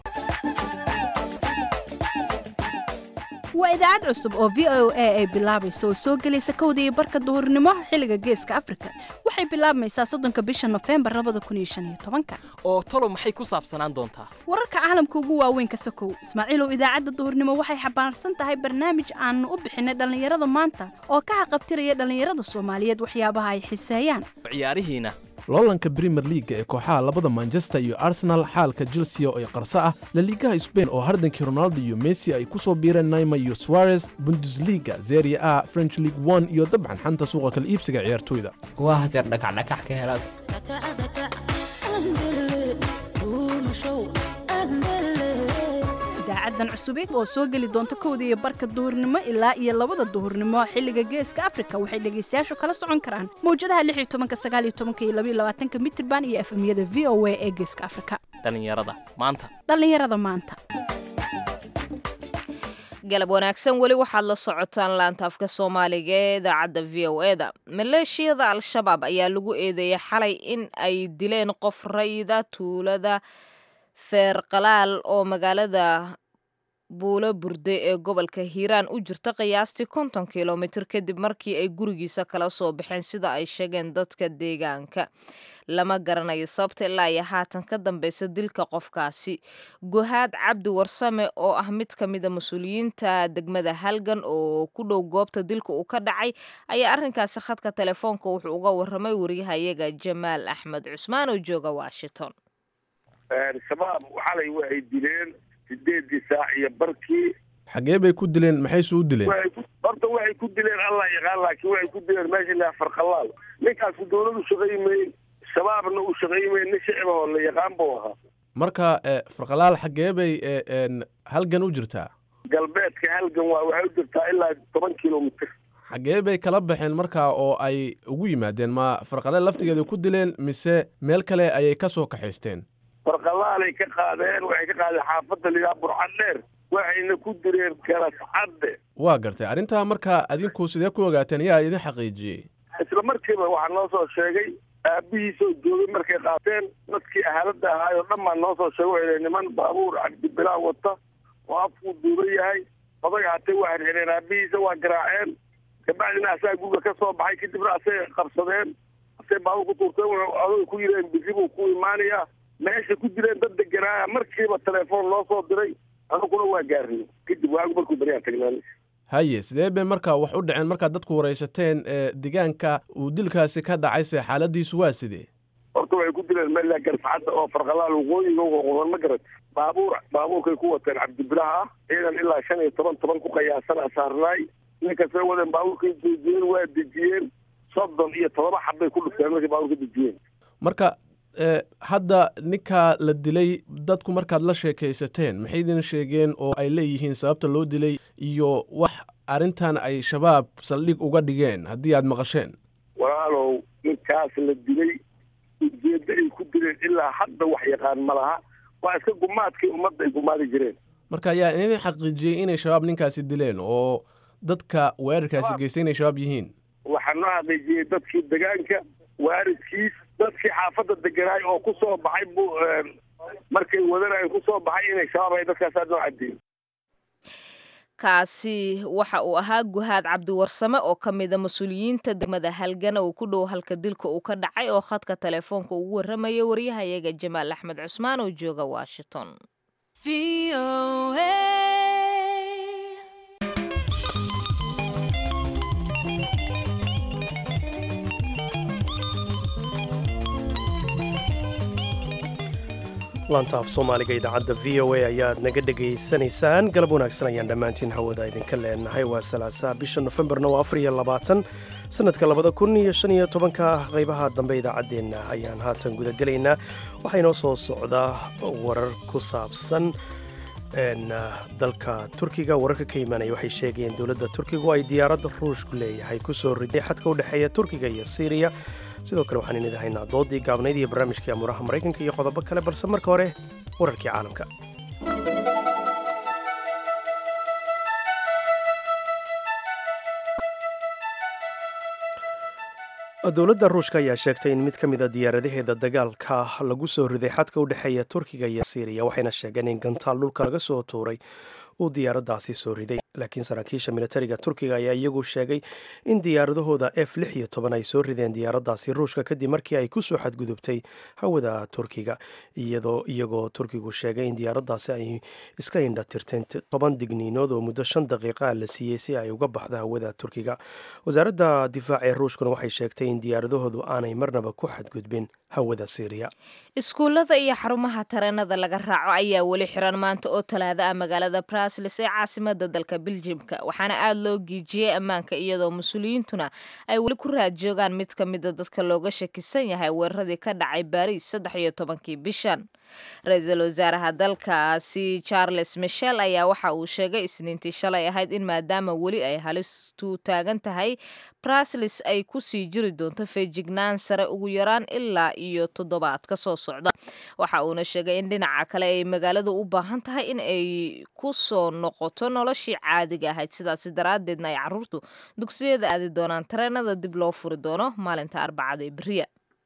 Speaker 12: waa idaacad cusub oo v o a ay bilaabayso oo soo gelaysa kowda iyo barka duhurnimo xilliga geeska Afrika. waxay bilaabmaysaa soddonka bisha November labada kun iyo shan iyo tobanka.
Speaker 9: oo tolo maxay ku saabsanaan doontaa?
Speaker 12: wararka caalamka ugu waaweyn ka sokow. Ismaaciil oo idaacadda duhurnimo waxay xabaarsan tahay barnaamij aan u bixinay dhalinyarada maanta oo ka xaqabtiraya dhalinyarada Soomaaliyeed waxyaabaha ay xiiseeyaan.
Speaker 9: ciyaarihiina
Speaker 13: loolanka Premier League ee kooxaha labada Manchester iyo Arsenal, xaalka Chelsea oo ay qarso ah, La Liga Spain oo hardankii Ronaldo iyo Messi ay ku soo biireen Neymar iyo Suarez, Bundesliga, Serie A, French League one iyo dabcan xanta suuqa kala iibsiga ciyaartoyda.
Speaker 14: waa hadeer dhagax dhagax ka helaad
Speaker 12: idaacadan cusubid oo soo geli doonta kowda iyo barka duhurnimo ilaa iyo labada duhurnimo xilliga geeska Afrika waxay dhageystayaashu kala socon karaan mowjadaha lix iyo toban, sagaal iyo toban iyo laba iyo labaatan mitirban iyo F M-yada V O A ee geeska Afrika.
Speaker 9: dhalinyarada maanta
Speaker 12: dhalinyarada maanta
Speaker 1: galab wanaagsan weli waxaad la socotaan laanta afka soomaaliga ee idaacadda v o e da maleeshiyada al-shabaab ayaa lagu eedeeyay xalay in ay dileen qof rayida tuulada feerqalaal oo magaalada buulo burde ee gobolka hiiraan u jirta qiyaastii konton kilomitir kadib markii ay gurigiisa kala soo baxeen sida ay sheegeen dadka deegaanka lama garanayo sababta ilaa iyo haatan ka dambeysa dilka qofkaasi guhaad cabdi warsame oo ah mid ka mida mas-uuliyiinta degmada halgan oo ku dhow goobta dilka uu ka dhacay ayaa arrinkaasi khadka telefoonka wuxuu uga waramay wariyahayaga jamaal axmed cusmaan oo jooga washington.
Speaker 15: shabaab xalay waxay dileen sideedii saac iyo barkii.
Speaker 13: xagee bay ku dileen maxayse u dileen?
Speaker 15: horta waxay ku dileen allah yaqaan laakiin waxay ku dileen meesha ilaa farqalaal ninkaasku dowladu shaqaymay shabaabna uu shaqaymay nin shicibahoo la yaqaan buu ahaa.
Speaker 13: marka farqalaal xagee bay halgan u jirtaa?
Speaker 15: galbeedka halgan waa waxay u jirtaa ilaa toban kilomitr.
Speaker 13: xagee bay kala baxeen markaa oo ay ugu yimaadeen ma farqalaal laftigeeda ku dileen mise meel kale ayay ka soo kaxaysteen?
Speaker 15: farqalaalay ka qaadeen waxay ka qaadeen xaafadda lidaa burcad dheer waxayna ku direen garas cadde.
Speaker 13: waa gartay arrintaa markaa adinku sidee ku ogaateen yaa idin xaqiijiyey?
Speaker 15: isla markiiba waxaa noo soo sheegay aabihiisoo joogay markay qaateen dadkii ahaalada ahaayoo dhan baa noo soo sheegay waxay niman baabuur cabdibilaa wata oo afkuu duuban yahay odaga hatee waa xirxireen aabihiisa waa garaaceen kabacdina asaa guriga ka soo baxay kadibna asay qabsadeen asay baabuur ku tuurteen odaga ku yireen bisi buu ku imaanayaa meesha ku direen dad deganaaya markiiba telefoon loo soo diray anuguna waa gaarnay kadib waagu markuu baryaa tagnaan.
Speaker 13: haye sidee bay markaa wax u dhaceen markaad dadku waraysateen deegaanka uu dilkaasi ka dhacay se xaaladiisu waa sidee?
Speaker 15: horta waxay ku dileen meel garsacadda oo farqalaal waqooyiga qoran ma garat baabuur baabuurkay ku wateen cabdibilaha ah ciidan ilaa shan iyo toban toban ku qiyaasana saarnaay ninkasay wadeen baabuurkay joojiyeen waa dejiyeen soddon iyo todoba xabbay ku dhufteen markay baabuurka dejiyeen.
Speaker 13: marka hadda ninkaa la dilay dadku markaad la sheekaysateen maxay idin sheegeen oo ay leeyihiin sababta loo dilay iyo wax arrintan ay shabaab saldhig uga dhigeen haddii aad maqasheen?
Speaker 15: walaalow ninkaas la dilay ujeedda ay ku dileen ilaa hadda wax yaqaan ma laha waa iska gumaadkii ummadda ay gumaadi jireen.
Speaker 13: marka ayaa idin xaqiijiyey inay shabaab ninkaasi dileen oo dadka weerarkaasi geystay inay shabaab yihiin?
Speaker 15: waxaa noo xaqiijiyey dadkii degaanka waaridkiis dadkii xaafadda deganaay oo ku soo baxay bu markay wadanay ku soo baxay inay shabaab ay dadkaasaa noo caddeeyey.
Speaker 1: kaasi waxa uu ahaa guhaad cabdiwarsame oo ka mida mas-uuliyiinta degmada halgana uu ku dhow halka dilka uu ka dhacay oo khadka telefoonka ugu warramaya waryahayaga jamaal axmed cusmaan oo jooga washington.
Speaker 2: laanta af soomaaliga idaacadda v o a ayaad naga dhegaysanaysaan galab wanaagsan ayaan dhammaantiin hawada idinka leenahay waa salaasaa bisha nofembarna waa afar iyo labaatan sanadka labada kun iyo shan iyo tobanka qaybaha dambe idaacaddeenna ayaan haatan gudagelaynaa waxaa inoo soo socdaa warar ku saabsan dalka turkiga wararka ka imaanaya waxay sheegayeen dowladda turkigu ay diyaaradda ruushku leeyahay ku soo riday xadka u dhexeeya turkiga iyo siiriya sidoo kale waxaan idin haynaa doodii gaabnayd iyo barnaamijkii amuuraha maraykanka iyo qodobo kale balse marka hore wararkii caalamka. dowladda ruushka ayaa sheegtay in mid ka mid a diyaaradaheeda dagaalka lagu soo riday xadka u dhexeeya turkiga iyo siiriya waxayna sheegeen in gantaal dhulka laga soo tuuray uu diyaaraddaasi soo riday laakiin saraakiisha militariga turkiga ayaa iyagu sheegay in diyaaradahooda f lix iyo toban ay soo rideen diyaaraddaasi ruushka kadib markii ay ku soo xadgudubtay hawada turkiga iyadoo iyagoo turkigu sheegay in diyaaraddaasi ay iska indha tirteen toban digniinood oo muddo shan daqiiqa la siiyey si ay uga baxdo hawada turkiga. wasaaradda difaaca ee ruushkuna waxay sheegtay in diyaaradahoodu aanay marnaba ku xadgudbin hawada siiriya.
Speaker 1: iskuullada iyo xarumaha tareenada laga raaco ayaa weli xiran maanta oo talaada ah magaalada brasilis ee caasimada dalka biljimka waxaana aada loo giijiyey ammaanka iyadoo mas-uuliyiintuna ay weli ku raad joogaan mid ka mida dadka looga shakisan yahay weeraradii ka dhacay baariis saddex iyo tobankii bishan. ra-iisul wasaaraha dalkaasi charles michel ayaa waxa uu sheegay isniintii shalay ahayd in maadaama weli ay halistu taagan tahay brasilis ay ku sii jiri doonto feejignaan sare ugu yaraan ilaa iyo toddobaad ka soo socda. waxa uuna sheegay in dhinaca kale ay magaaladu u baahan tahay in ay ku soo soo noqoto noloshii caadiga ahayd sidaasi daraaddeedna ay caruurtu dugsiyada aadi doonaan tareenada dib loo furi doono maalinta arbacada ee beriya.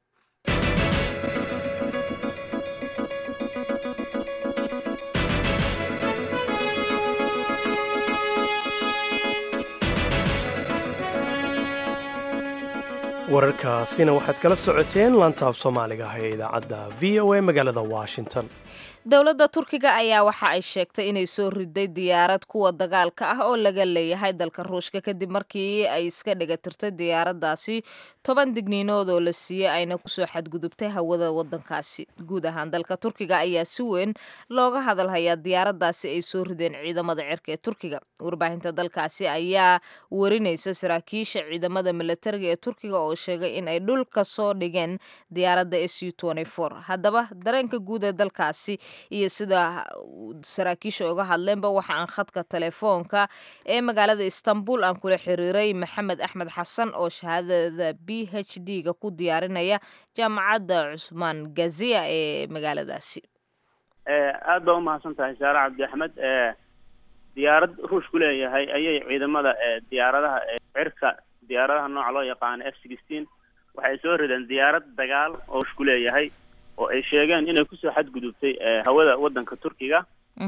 Speaker 2: wararkaasina waxaad kala socoteen laantaaf soomaaliga ah ee idaacadda v o a magaalada washington.
Speaker 1: dowladda turkiga ayaa waxa ay sheegtay inay soo riday diyaarad kuwa dagaalka ah oo laga leeyahay dalka ruushka kadib markii ay iska dhigatirtay diyaaraddaasi toban digniinood oo la siiyey ayna kusoo xadgudubtay hawada wadankaasi. guud ahaan dalka turkiga ayaa si weyn looga hadalhayaa diyaaraddaasi ay soo rideen ciidamada cirka ee turkiga. warbaahinta dalkaasi ayaa warinaysa saraakiisha ciidamada milatariga ee turkiga oo sheegay in ay dhulka soo dhigeen diyaaradda s u haddaba dareenka guud ee dalkaasi iyo sida saraakiisha uga hadleenba waxa aan khadka telefoonka ee magaalada istanbul aan kula xiriiray maxamed axmed xasan oo shahaadada b h d ga ku diyaarinaya jaamacadda cusmaan gaziya ee magaaladaasi.
Speaker 16: aad baa umahadsan tahay saare cabdi axmed. diyaarad ruushku leeyahay ayay ciidamada diyaaradaha cirka diyaaradaha nooca loo yaqaano f sixteen waxay soo rideen diyaarad dagaal oo ruushku leeyahay oo ay sheegeen inay kusoo xadgudubtay hawada wadanka turkiga.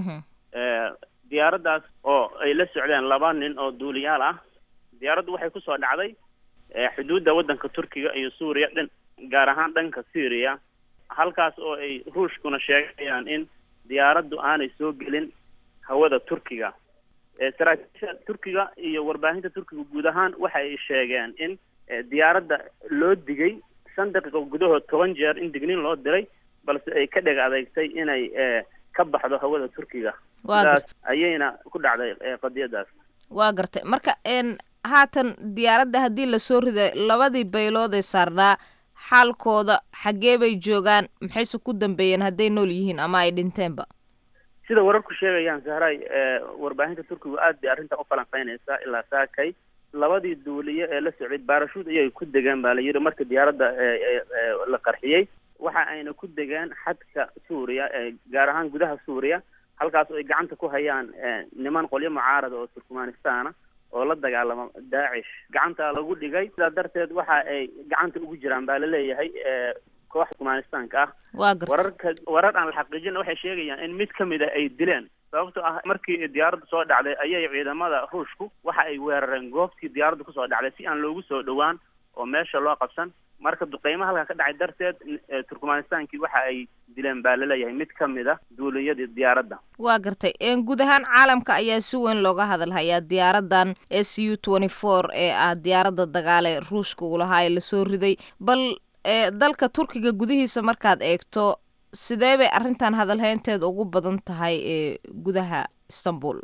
Speaker 16: diyaaraddaas oo ay la socdeen laba nin oo duuliyaal ah. diyaaraddu waxay kusoo dhacday xuduudda wadanka turkiga iyo suuriya dhan gaar ahaan dhanka syria halkaas oo ay ruushkuna sheegayaan in diyaaraddu aanay soo gelin hawada turkiga. saraakiisha turkiga iyo warbaahinta turkiga guud ahaan waxa ay sheegeen in diyaaradda loo digay shan daqiiqo gudahood toban jeer in digniin loo diray balse ay ka dheg adeegtay inay ka baxdo hawada turkiga. sidaas ayayna ku dhacday qadiyadaas.
Speaker 1: waa gartay marka haatan diyaaradda haddii lasoo riday labadii baylood ee saarnaa xaalkooda xaggee bay joogaan maxayse ku dambeeyeen hadday nool yihiin ama ay dhinteenba?
Speaker 16: sida wararku sheegayaan sahray warbaahinta turkigu aad bay arrintan u falanqeynaysaa ilaa saakay labadii duuliye ee la socday baarashuud ayay ku degeen baa la yidhi marka diyaaradda la qarxiyey waxa ayna ku degeen xadka suuriya gaar ahaan gudaha suuriya halkaas oo ay gacanta ku hayaan niman qolyo mucaarada oo turkmanistan oo la dagaalama daacish gacanta lagu dhigay. sidaa darteed waxa ay gacanta ugu jiraan baa laleeyahay koox turkmanistanka ah. wararka warar aan la xaqiijin waxay sheegayaan in mid kamid a ay dileen sababtoo ah markii diyaaraddu soo dhacday ayay ciidamada ruushku waxa ay weerareen goobtii diyaaraddu kusoo dhacday si aan loogu soo dhowaan oo meesha loo qabsan. marka duqeymaha halkaa ka dhacay darteed turkmanistaankii waxa ay dileen baa laleeyahay mid kamid a duuliyadii diyaaradda.
Speaker 1: waa gartay guud ahaan caalamka ayaa si weyn looga hadalhayaa diyaaraddan s u ee ah diyaaradda dagaale ruushka uu lahaa ee lasoo riday. bal dalka turkiga gudihiisa markaad eegto sidee bay arrintan hadalhaynteeda ugu badan tahay ee gudaha istanbul?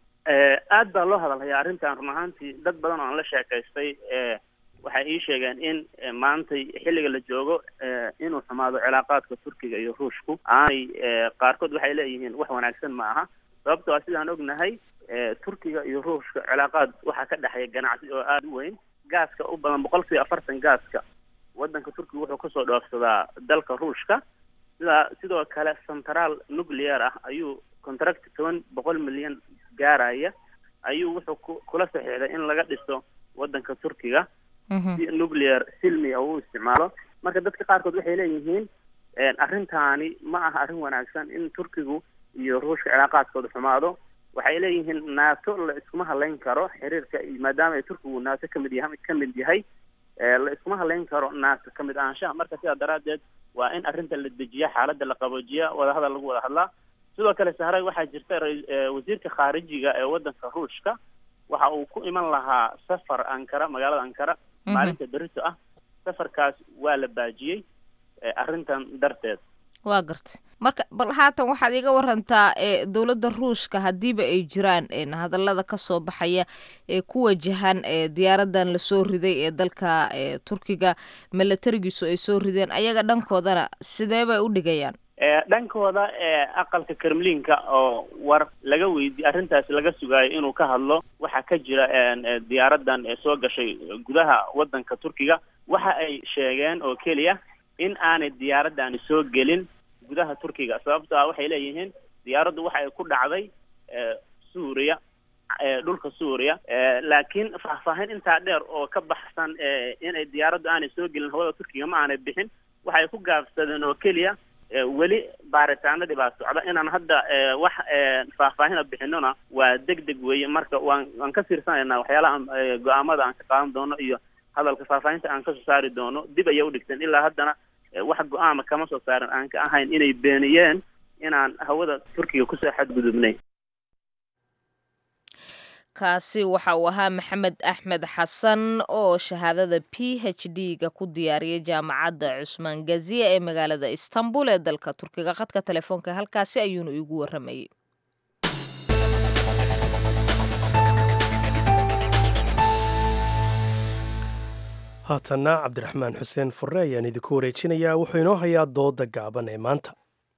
Speaker 16: aad baa loo hadalhayaa arrintan run ahaantii dad badan oo aan la sheekaystay waxay ii sheegeen in maantay xilliga la joogo inuu xumaado cilaaqaadka turkiga iyo ruushku aanay qaarkood waxay leeyihiin wax wanaagsan ma aha sababtoo ah sidaan ognahay turkiga iyo ruushka cilaaqaad waxaa ka dhexeeya ganacsi oo aada u weyn. gaaska u badan boqol kiiba afartan gaaska wadanka turkiga wuxuu kasoo dhoofsadaa dalka ruushka. sidaa sidoo kale central nuclear ah ayuu contract toban boqol milyan gaaraya ayuu wuxuu ku kula saxiixday in laga dhiso wadanka turkiga si nuclear silmi uu isticmaalo. marka dadka qaarkood waxay leeyihiin arrintaani ma aha arrin wanaagsan in turkigu iyo ruushka cilaaqaadkooda xumaado. waxay leeyihiin naato la iskuma halayn karo xiriirka maadaama ay turkigu naato kamid yahay mid kamid yahay la iskuma halayn karo naato kamid ahaanshaha. marka sidaa daraaddeed waa in arrinta la dejiya xaaladda la qaboojiya wadahadal lagu wada hadlaa. sidoo kale sahray waxaa jirta wasiirka khaarijiga ee wadanka ruushka waxa uu ku iman lahaa safar ankara magaalada ankara maalinta berito ah. safarkaas waa la baajiyey arrintan darteed.
Speaker 1: waa gartay marka bal haatan waxaad iga warantaa dowladda ruushka haddiiba ay jiraan hadallada kasoo baxaya ee ku wajahan diyaaraddan lasoo riday ee dalka turkiga milatarigiisu ay soo rideen ayaga dhankoodana sidee bay u dhigayaan?
Speaker 16: dhankooda aqalka kremlinka oo war laga weydiye arrintaasi laga sugaayo inuu ka hadlo waxaa ka jira diyaaraddan soo gashay gudaha wadanka turkiga waxa ay sheegeen oo keliya in aanay diyaaraddaani soo gelin gudaha turkiga sababto ah waxay leeyihiin diyaaraddu waxa ay ku dhacday suuriya dhulka suuriya laakiin faahfaahin intaa dheer oo ka baxsan inay diyaaraddu aanay soo gelin hawada turkiga ma aanay bixin waxay ku gaabsadeen oo keliya weli baaritaanadii baa socda inaan hadda wax faahfaahina bixinona waa deg deg weeye marka waan waan ka fiirsanaynaa waxyaalaha go-aamada aan ka qaadan doono iyo hadalka faahfaahinta aan kasoo saari doono dib ayay u dhigteen ilaa haddana wax go-aama kama soo saaran aan ka ahayn inay beeniyeen inaan hawada turkiga kusoo xadgudubnay
Speaker 1: kaasi waxa uu ahaa maxamed axmed xasan oo shahaadada p h d-ga ku diyaariyay jaamacadda cusmaan gaziya ee magaalada istanbul ee dalka turkiga khadka telefoonka halkaasi ayuuna iigu waramayay
Speaker 2: haatanna cabdiraxmaan xuseen furre ayaan idinku wareejinayaa wuxuu inoo hayaa dooda gaaban ee maanta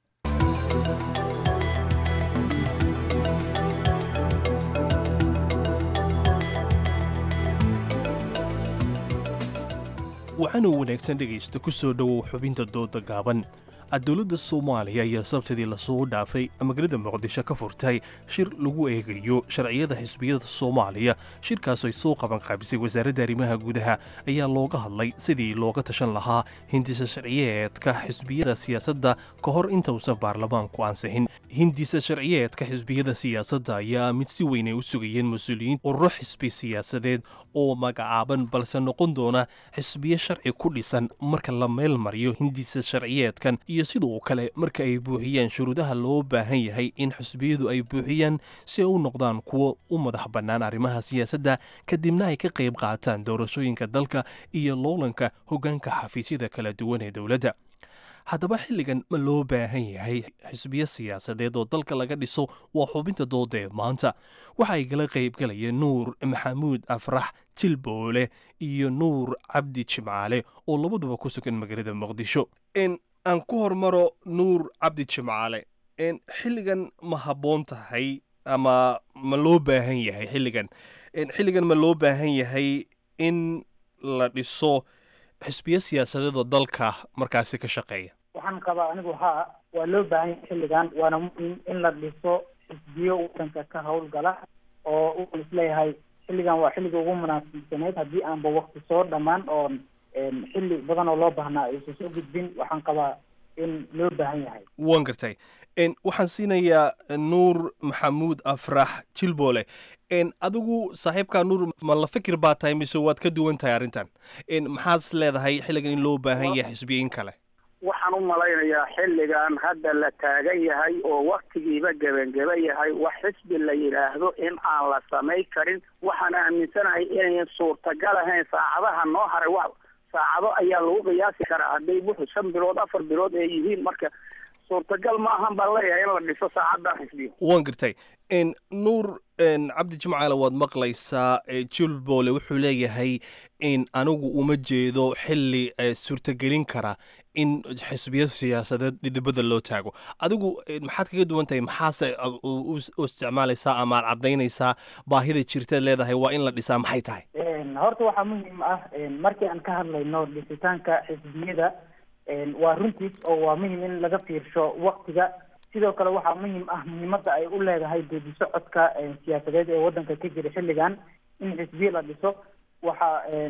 Speaker 17: waxaana wanaagsan dhegaysta ku soo dhowow xubinta dooda gaaban dowladda soomaaliya ayaa sabtidii lasoo dhaafay magaalada muqdisho ka furtay shir lagu eegayo sharciyada xisbiyada soomaaliya shirkaas ay soo qabanqaabisay wasaaradda arrimaha gudaha ayaa looga hadlay sidii looga tashan lahaa hindisa sharciyeedka xisbiyada siyaasadda ka hor intausan baarlamaanku ansixin hindisa sharciyeedka xisbiyada siyaasadda ayaa mid si weyn ay u sugayeen mas-uuliyiin ururo xisbi siyaasadeed oo magacaaban balse noqon doona xisbiyo sharci ku dhisan marka la meel mariyo hindisa sharciyeedkan iyo sidoo kale marka ay buuxiyaan shuruudaha loo baahan yahay in xisbiyadu ay buuxiyaan si ay u noqdaan kuwo u madax bannaan arrimaha siyaasadda kadibna ay ka qayb qaataan doorashooyinka dalka iyo loolanka hoggaanka xafiisyada kala duwan ee dowladda haddaba xilligan ma loo baahan yahay xisbiyo siyaasadeed oo dalka laga dhiso waa xubinta dooda ee maanta waxa ay kala qaybgalayeen nuur maxamuud afrax jilboole iyo nuur cabdi jimcaale oo labaduba ku sugan magaalada muqdisho aan ku hormaro nuur cabdi jimcaale xilligan ma habboon tahay ama ma loo baahan yahay xilligan xilligan ma loo baahan yahay in la dhiso xisbiyo siyaasadeedoo dalka markaasi ka shaqeeya
Speaker 18: waxaan qabaa anigu haa waa loo baahan yahay xilligan waana muhiim in la dhiso xisbiyo wadanka ka howlgala oo u isleeyahay xilligan waa xilliga ugu munaasibsaneyd haddii aanba wakti soo dhammaan oon xilli badan oo loo baahnaa aysan soo gudbin waxaan qabaa in loo baahan yahay
Speaker 17: waan gartay waxaan siinayaa nuur maxamuud afrax jilboole adigu saaxiibkaa nuur ma la fikir baa tahay mise waad ka duwan tahay arrintan maxaad leedahay xilligan in loo baahan yahay xisbiyin kale
Speaker 4: waxaan u malaynayaa xilligan hadda la taagan yahay oo waktigiiba gebangeba yahay wax xisbi la yidhaahdo in aan la samay karin waxaan aaminsanahay inayan suurtagal ahayn saacadaha noo haray wa saacado ayaa lagu qiyaasi karaa hadday wuxu shan bilood afar bilood ay yihiin marka suurtagal ma ahan baan leeyahay in la dhiso saacaddan xisbiyo
Speaker 17: waan gartay nuur cabdi jimcaale waad maqlaysaa jilboole wuxuu leeyahay in anigu uma jeedo xilli suurtagelin kara in xisbiya siyaasadeed dhidibada loo taago adigu maxaad kaga duwan tahay maxaase u isticmaalaysaa ama ad caddaynaysaa baahida jirtaad leedahay waa in la dhisaa maxay tahay
Speaker 18: horta waxaa muhiim ah markii aan ka hadlayno dhisitaanka xisbiyada waa runtiis oo waa muhiim in laga fiirsho waktiga sidoo kale waxaa muhiim ah muhiimadda ay u leedahay geedi socodka siyaasadeed ee waddanka ka jira xilligan in xisbiye la dhiso waxa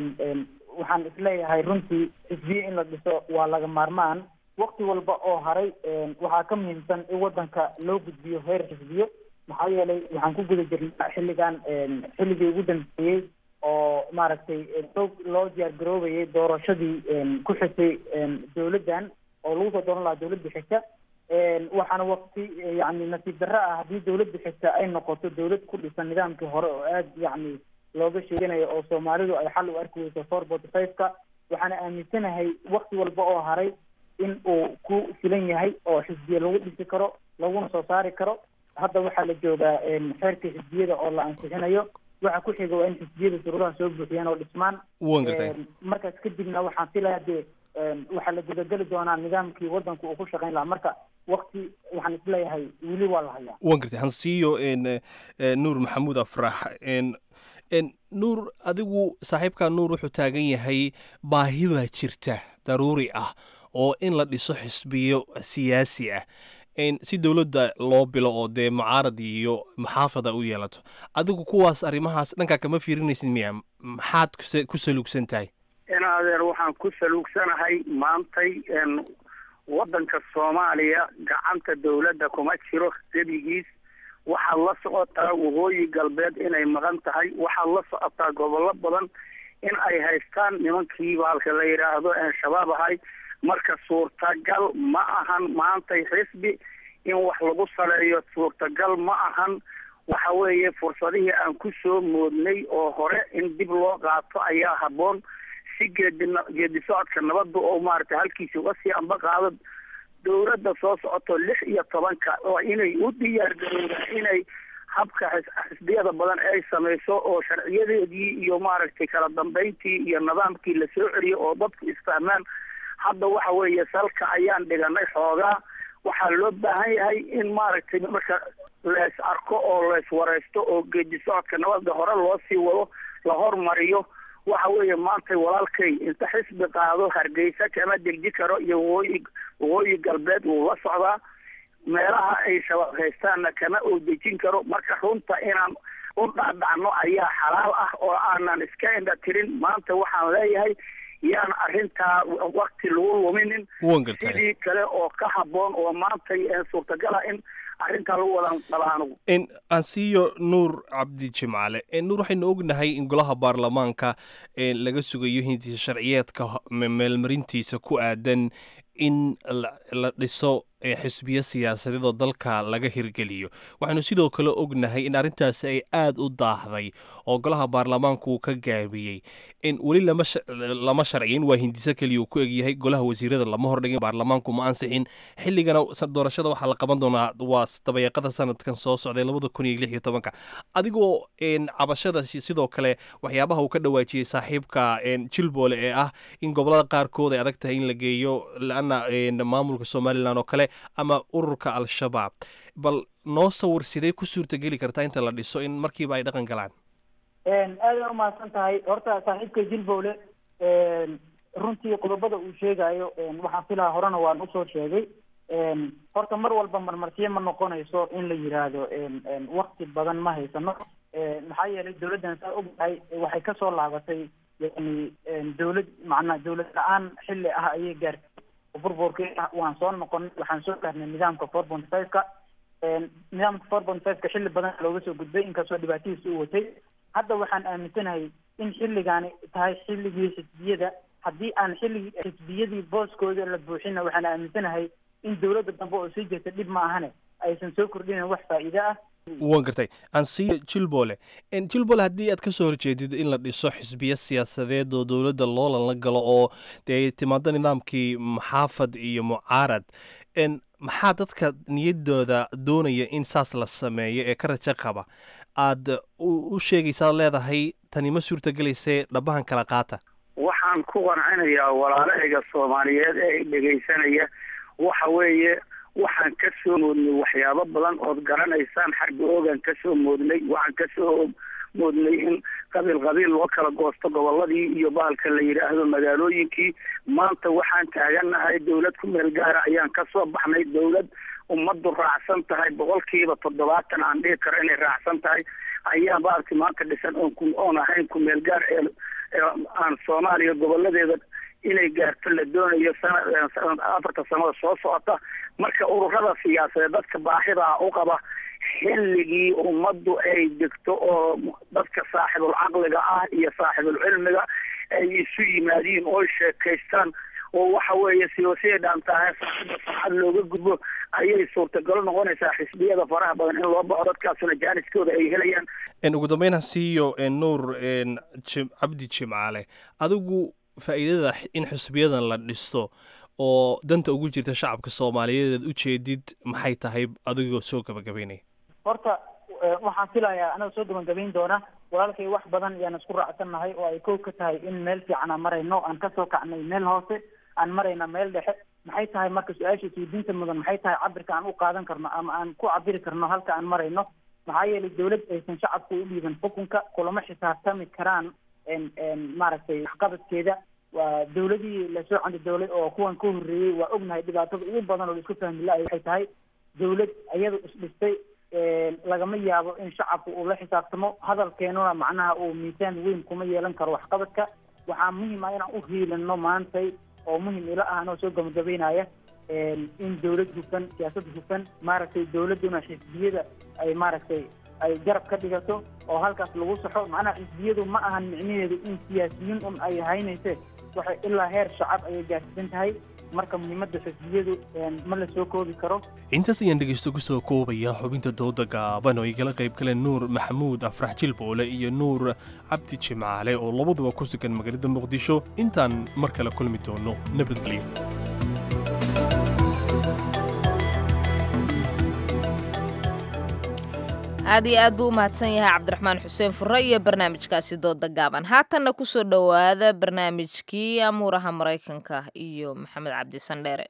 Speaker 18: waxaan isleeyahay runtii xisbiye in la dhiso waa laga maarmaan wakti walba oo haray waxaa ka muhiimsan in waddanka loo gudbiyo heer xisbiyo maxaa yeelay waxaan ku guda jirnaa xilligan xilligii ugu dambeeyey oo maaragtay loo loo diyaar garoobayay doorashadii ku xigtay dowladdan oo lagu soo dooran lahaa dowladda xigta waxaana wakti yani nasiib darro ah haddii dowladda xigta ay noqoto dowlad ku dhisan nidaamkii hore oo aada yacni looga sheeganayo oo soomaalidu ay xal u arki weyso four forty five-ka waxaana aaminsanahay wakti walba oo haray in uu ku filan yahay oo xisbiye lagu dhisi karo laguna soo saari karo hadda waxaa la joogaa xeerka xisbiyada oo la ansixinayo waxa ku xiga waa in xisbiyada shuruudaha soo buuxiyaan oo dhismaan markaas kadibna waxaan filayaa dee waxaa la gudageli doonaa nidaamkii waddanku uu ku shaqayn lahaa marka wakti waxaan isleeyahay weli waa la hayaa
Speaker 17: waan gartay hansiiyo nuur maxamuud afrax nuur adigu saaxiibkaa nuur wuxuu taagan yahay baahi baa jirta daruuri ah oo in la dhiso xisbiyo siyaasi ah si dowladda loo bilo oo dee mucaarad iyo maxaafada u yeelato adigu kuwaas arrimahaas dhankaa kama fiirinaysid miya maxaad ku saluugsan tahay
Speaker 19: in adeer waxaan ku saluugsanahay maantay waddanka soomaaliya gacanta dowladda kuma jiro gebigiis waxaad la socotaa waqooyi galbeed inay maqan tahay waxaad la socotaa gobollo badan in ay haystaan nimankii baalka la yidhaahdo een shabaab ahay marka suurtagal ma ahan maantay xisbi in wax lagu saleeyo suurtagal ma ahan waxa weeye fursadihii aan ku soo moodnay oo hore in dib loo qaato ayaa habboon si geedi geedi socodka nabadda oo maaragtay halkiisa uga sii amba qaado dowladda soo socoto lix iyo tobanka oo inay u diyaar garoobaan inay habka xisbiyada badan ay samayso oo sharciyadeedii iyo maaragtay kala dambeyntii iyo nidaamkii la soo celiyo oo dadku isfahmaan hadda waxa weeye salka ayaan dhiganay xoogaa waxaa loo baahan yahay in maaragtay marka lees arko oo lees wareysto oo geedi socodka nabadda hore loo sii wado la hormariyo waxa weeye maanta walaalkay inta xisbi qaado hargeysa kama degji karo iyo waqooyi waqooyi galbeed wuu la socdaa meelaha ay shabaab haystaanna kama oo dejin karo marka runta inaan u dhaadhacno ayaa xalaal ah oo aanan iska indha tirin maanta waxaan leeyahay yaan arrintaa wakti lagu luminin sidii kale oo ka habboon oo maanta suurtagal ah in arrintaa lagu wadan dhabaanagu
Speaker 17: in aan siiyo nuur cabdi jimcaale nuur waxaynu ognahay in golaha baarlamaanka laga sugayo hindiisa sharciyeedka meelmarintiisa ku aadan in la dhiso xisbiyo siyaasadeed oo dalka laga hirgeliyo waxaynu sidoo kale ognahay in arrintaasi ay aada u daahday oo golaha baarlamaanku uu ka gaabiyey in weli lama lama sharciyin waa hindiso keliya uu ku egyahay golaha wasiirada lama hordhigin baarlamaanku ma ansixin xilligana doorashada waxaa la qaban doonaa waa dabayaaqada sanadkan soo socday labada kun iyo lix iyo tobanka adigoo cabashada sidoo kale waxyaabaha uu ka dhawaajiyey saaxiibka jilboole ee ah in gobolada qaarkood ay adag tahay in la geeyo la-ana maamulka somalilan oo kale ama ururka al-shabaab bal noo sawir sidee ku suurtageli kartaa inta la dhiso in markiiba ay dhaqan galaan
Speaker 18: aada u mahadsan tahay horta saaxiibka jilbowle runtii qodobada uu sheegayo waxaan filaha horena waan usoo sheegay horta mar walba marmarsiye ma noqonayso in la yiraahdo wakti badan ma haysano maxaa yeelay dowladdan saa ogtahay waxay kasoo laabatay yani dowlad macnaa dowlad la-aan xilli ah ayay gaartay burburkii waan soo noqonay waxaan soo gaarnay nidaamka four point five-ka nidaamka four point five-ka xilli badan looga soo gudbay inkastoo dhibaatadiisa u watay hadda waxaan aaminsanahay in xilligaani tahay xilligii xisbiyada haddii aan xilligii xisbiyadii booskooda la buuxina waxaan aaminsanahay in dowladda dambe oo sii jirta dhib ma ahane aysan soo kordhinin wax faa'iido ah
Speaker 17: waan gartay ansiyo jilboole jilboole haddii aad ka soo horjeedid in la dhiso xisbiyo siyaasadeed oo dowladda loolan la galo oo dee timaado nidaamkii maxaafad iyo mucaarad maxaa dadka niyadooda doonaya in saas la sameeyo ee ka rajo qaba aad u sheegaysaad leedahay tani ma suurtagelaysee dhabahan kala qaata
Speaker 19: waxaan ku qancinayaa walaalahayga soomaaliyeed ee dhegaysanaya waxa weeye waxaan ka soo moodnay waxyaabo badan ood garanaysaan xagga oogaan ka soo moodnay waxaan ka soo moodnay in qabiil qabiil loo kala goosto gobolladii iyo bahalka la yidhaahdo magaalooyinkii maanta waxaan taagannahay dowlad ku meel gaara ayaan ka soo baxnay dowlad ummaddu raacsan tahay boqolkiiba toddobaatan aan dhihi karo inay raacsan tahay ayaa baarti maanta dhisan oon ku oon ahayn ku meel gaar ee aan soomaaliya goboladeeda inay gaarto la doonayo sanad afarta sanada soo socota marka ururada siyaasadeed dadka baahidaa u qaba xilligii ummaddu ay degto oo dadka saaxibul caqliga ah iyo saaxibul cilmiga ay isu yimaadiin oo sheekaystaan oo waxa weeye siyaasiya dhaantahay saaxibda saacad looga gudbo ayay suurtagalo noqonaysaa xisbiyada faraha badan in loo baxo dadkaasuna jaaniskooda ay helayaan
Speaker 17: ugu dambeyn ha siiyo nuur cabdi jimcaale adigu faa'iidada in xisbiyadan la dhisto oo danta ugu jirta shacabka soomaaliyeed ujeedid maxay tahay adigoo soo gabagabaynaya
Speaker 18: horta waxaan filayaa anagoo soo gabagabayn doona walaalkay wax badan ayaan isku raacsannahay oo ay kow ka tahay in meel fiican aan marayno aan kasoo kacnay meel hoose aan marayna meel dhexe maxay tahay marka su-aasha isweydiinta mudan maxay tahay cabirka aan u qaadan karno ama aan ku cabiri karno halka aan marayno maxaa yeelay dowlad aysan shacabku u dhiiban xukunka kulama xisaabtami karaan maaragtay waxqabadkeeda waa dowladii lasoo candi dowlad oo kuwan ka horreeyey waa ognahay dhibaatada ugu badan oo la isku fahmi la-ay waxay tahay dawlad iyadu isdhistay lagama yaabo in shacabku uu la xisaabtamo hadalkeenuna macnaha uu miisaan weyn kuma yeelan karo waxqabadka waxaa muhiim ah inaan u hiilino maantay oo muhiim ila ah anoo soo gabagabeynaya in dawlad hufan siyaasad hufan maaragtay dawladuna xisbiyada ay maaragtay ay garab ka dhigato oo halkaas lagu saxo macnaha xisbiyadu ma ahan micnaheedu in siyaasiyiin un ay haynayse waxay ilaa heer shacab ayay gaarsiisan tahay marka muhiimadda xisbiyadu ma la soo koobi karo
Speaker 17: intaas ayaan dhegeysto kusoo koobaya xubinta dooda gaaban oo ay kala qayb galeen nuur maxamuud afrax jilboole iyo nuur cabdi jimcaale oo labaduba ku sugan magaalada muqdisho intaan mar kale kulmi doono nabadgelyo
Speaker 1: aad iyo aad buu u mahadsan yahay cabdiraxmaan xuseen furre iyo barnaamijkaasi dooda gaaban haatanna ku soo dhowaada barnaamijkii amuuraha maraykanka iyo maxamed cabdi sandheere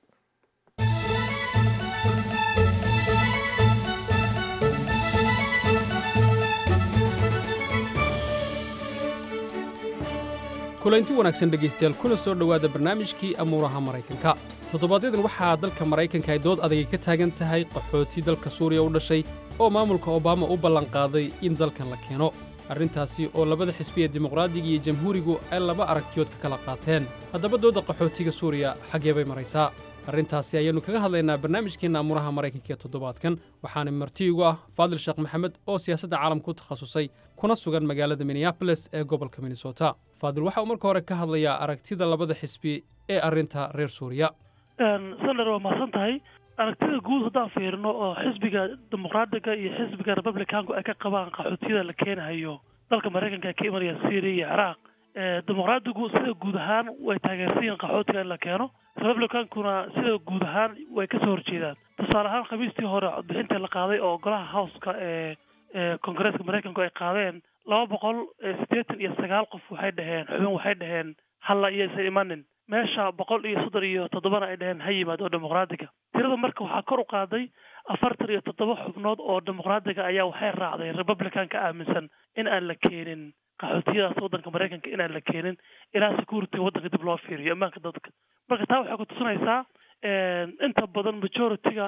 Speaker 20: kulanti wanaagsan dhegaystayaal kuna soo dhowaada barnaamijkii amuuraha maraykanka toddobaadyaddan waxaa dalka maraykanka ay dood adagay ka taagan tahay qaxooti dalka suuriya u dhashay oo maamulka obama u ballanqaaday in dalkan la keeno arrintaasi oo labada xisbi ee dimuqraadiga iyo jamhuurigu ay laba aragtiyood ka kala qaateen haddaba doodda qaxootiga suuriya xaggee bay maraysaa arrintaasi ayaannu kaga hadlaynaa barnaamijkeenna amuuraha maraykanka ee toddobaadkan waxaana marti igu ah faadil sheekh maxamed oo siyaasadda caalamka u takhasusay kuna sugan magaalada minneabolis ee gobolka minnesota faadil waxa uu marka hore ka hadlayaa aragtida labada xisbi ee arrinta reer suuriya
Speaker 21: sandar waa mahadsan tahay aragtida guud haddaan fiirino oo xisbiga dimuqraadiga iyo xisbiga republicanku ay ka qabaan qaxootiyada la keenahayo dalka maraykanka ee ka imanaya syria iyo ciraaq dimuqraadigu sida guud ahaan way taageersan yihiin qaxootiga in la keeno republicankuna sida guud ahaan way kasoo horjeedaan tusaale ahaan khamiistii hore codbixintii la qaaday oo golaha howska ee kongareeska maraykanku ay qaadeen laba boqol siddeetan iyo sagaal qof waxay dhaheen xubin waxay dhaheen halla iyaysan imanin meesha boqol iyo soddon iyo toddobana ay dhaheen ha yimaad oo dimuqraadiga tirada marka waxaa kor u qaaday afartan iyo toddoba xubnood oo dimuqraadiga ayaa waxay raacday republicanka aaminsan in aan la keenin qaxootiyadaas waddanka maraykanka inaan la keenin ilaa security waddanka dib loo fiiriyo ammaanka dadka marka taa waxay ku tusinaysaa inta badan majority-ga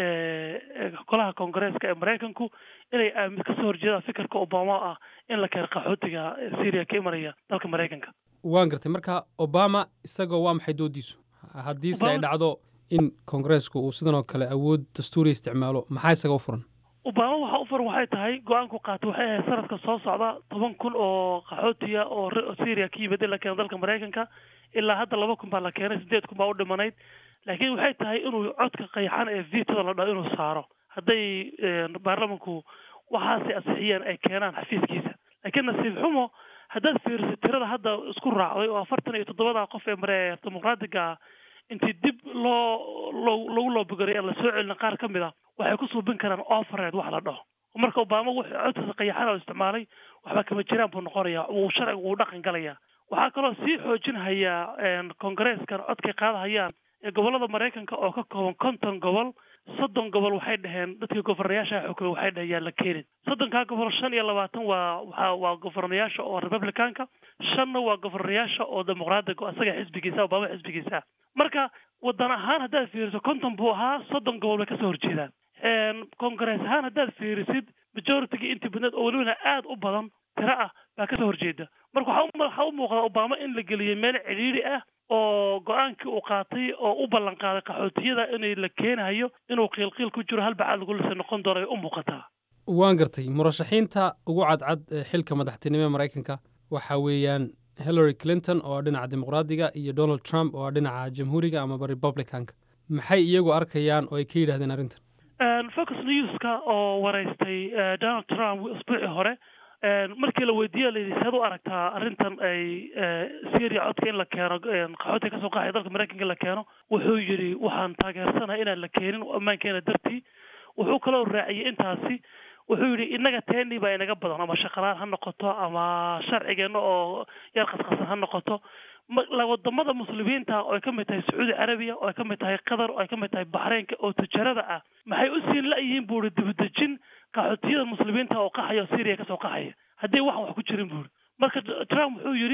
Speaker 21: golaha kongareeska ee maraykanku inay aamin kasoo horjeedaan fikirka obama ah in la keeno qaxootiga syria ka imanaya dalka maraykanka
Speaker 20: waan gartay marka obama isagoo waa maxay doodiisu haddiise ay dhacdo in kongareesku uu sidan oo kale awood dastuuriya isticmaalo maxaa isaga u furan
Speaker 21: obama waxa u furan waxay tahay go-aanku qaatay waxay ahayd sanadka soo socda toban kun oo qaxootiya oo syria ka yimid in la keeno dalka maraykanka ilaa hadda laba kun baa la keenay siddeed kun baa u dhimanayd laakiin waxay tahay inuu codka qayxan ee vitada la dhaho inuu saaro hadday baarlamanku waxaasay ansixiyeen ay keenaan xafiiskiisa laakiin nasiib xumo haddaad fiiriso tirada hadda isku raacday oo afartan iyo toddobada qof ee mare dimuqraadiga intii dib loo loo lagu loobigaray aan la soo celin qaar ka mid a waxay ku suubin karaan overhead wax la dhaho marka obama wuxuu codkiisa qayaxan oo isticmaalay waxba kama jiraan buu noqonayaa wuu sharciga wuu dhaqan galayaa waxaa kaloo sii xoojinhayaa kongareeskan codkay qaadahayaan ee gobollada maraykanka oo ka kooban konton gobol soddon gobol waxay dhaheen dadkii governayaasha xukumay waxay dhaheen yaan la keenin soddonkaa gobol shan iyo labaatan waa waa waa governayaasha oo republicanka shanna waa governayaasha oo dimuqraadiga isaga xisbigiisa obama xisbigiisa marka wadan ahaan haddaad fiiriso konton buu ahaa soddon gobol bay kasoo horjeedaan kongarees ahaan haddaad fiirisid majority-ga intii badneed oo welibana aada u badan tiro ah baa kasoo horjeeda marka waxaa u muuqda obama in la geliyay meel cidhiidhi ah oo go-aankii uu qaatay oo u ballan qaaday qaxootiyada inay la keenayo inuu qiilqiil ku jiro hal bacaad lagu lisa noqon doono ay u muuqataa
Speaker 20: waan gartay murashaxiinta ugu cadcad ee xilka madaxtinimo ee maraykanka waxa weeyaan hillary clinton oo dhinaca dimuqraadiga iyo donald trump oo dhinaca jamhuuriga amaba republicanka maxay iyagu arkayaan oo ay ka yidhahdeen arrintan
Speaker 21: focus newska oo waraystay donald trump usbuucii hore markii la weydiiya layidhi sead u aragtaa arrintan ay syria codka in la keeno qaxootiga kasoo qaxaya dalka maraykanka in la keeno wuxuu yidhi waxaan taageersanahay inaan la keenin ammaankeena dartii wuxuu kaloo raaciyey intaasi wuxuu yidhi innaga teeni baa inaga badan ama shaqalaan ha noqoto ama sharcigeenna oo yar qasqasan ha noqoto wadamada muslimiinta oo ay ka mid tahay sacuudi carabiya oo ay ka mid tahay qatar oo ay ka mid tahay baxreynka oo tijarada ah maxay u siin la-yihiin buu ihi dibadejin qaxootiyada muslimiinta oo qaxaya oo syria kasoo qaxaya haddii waxan wax ku jirin buu ihi marka trump wuxuu yidhi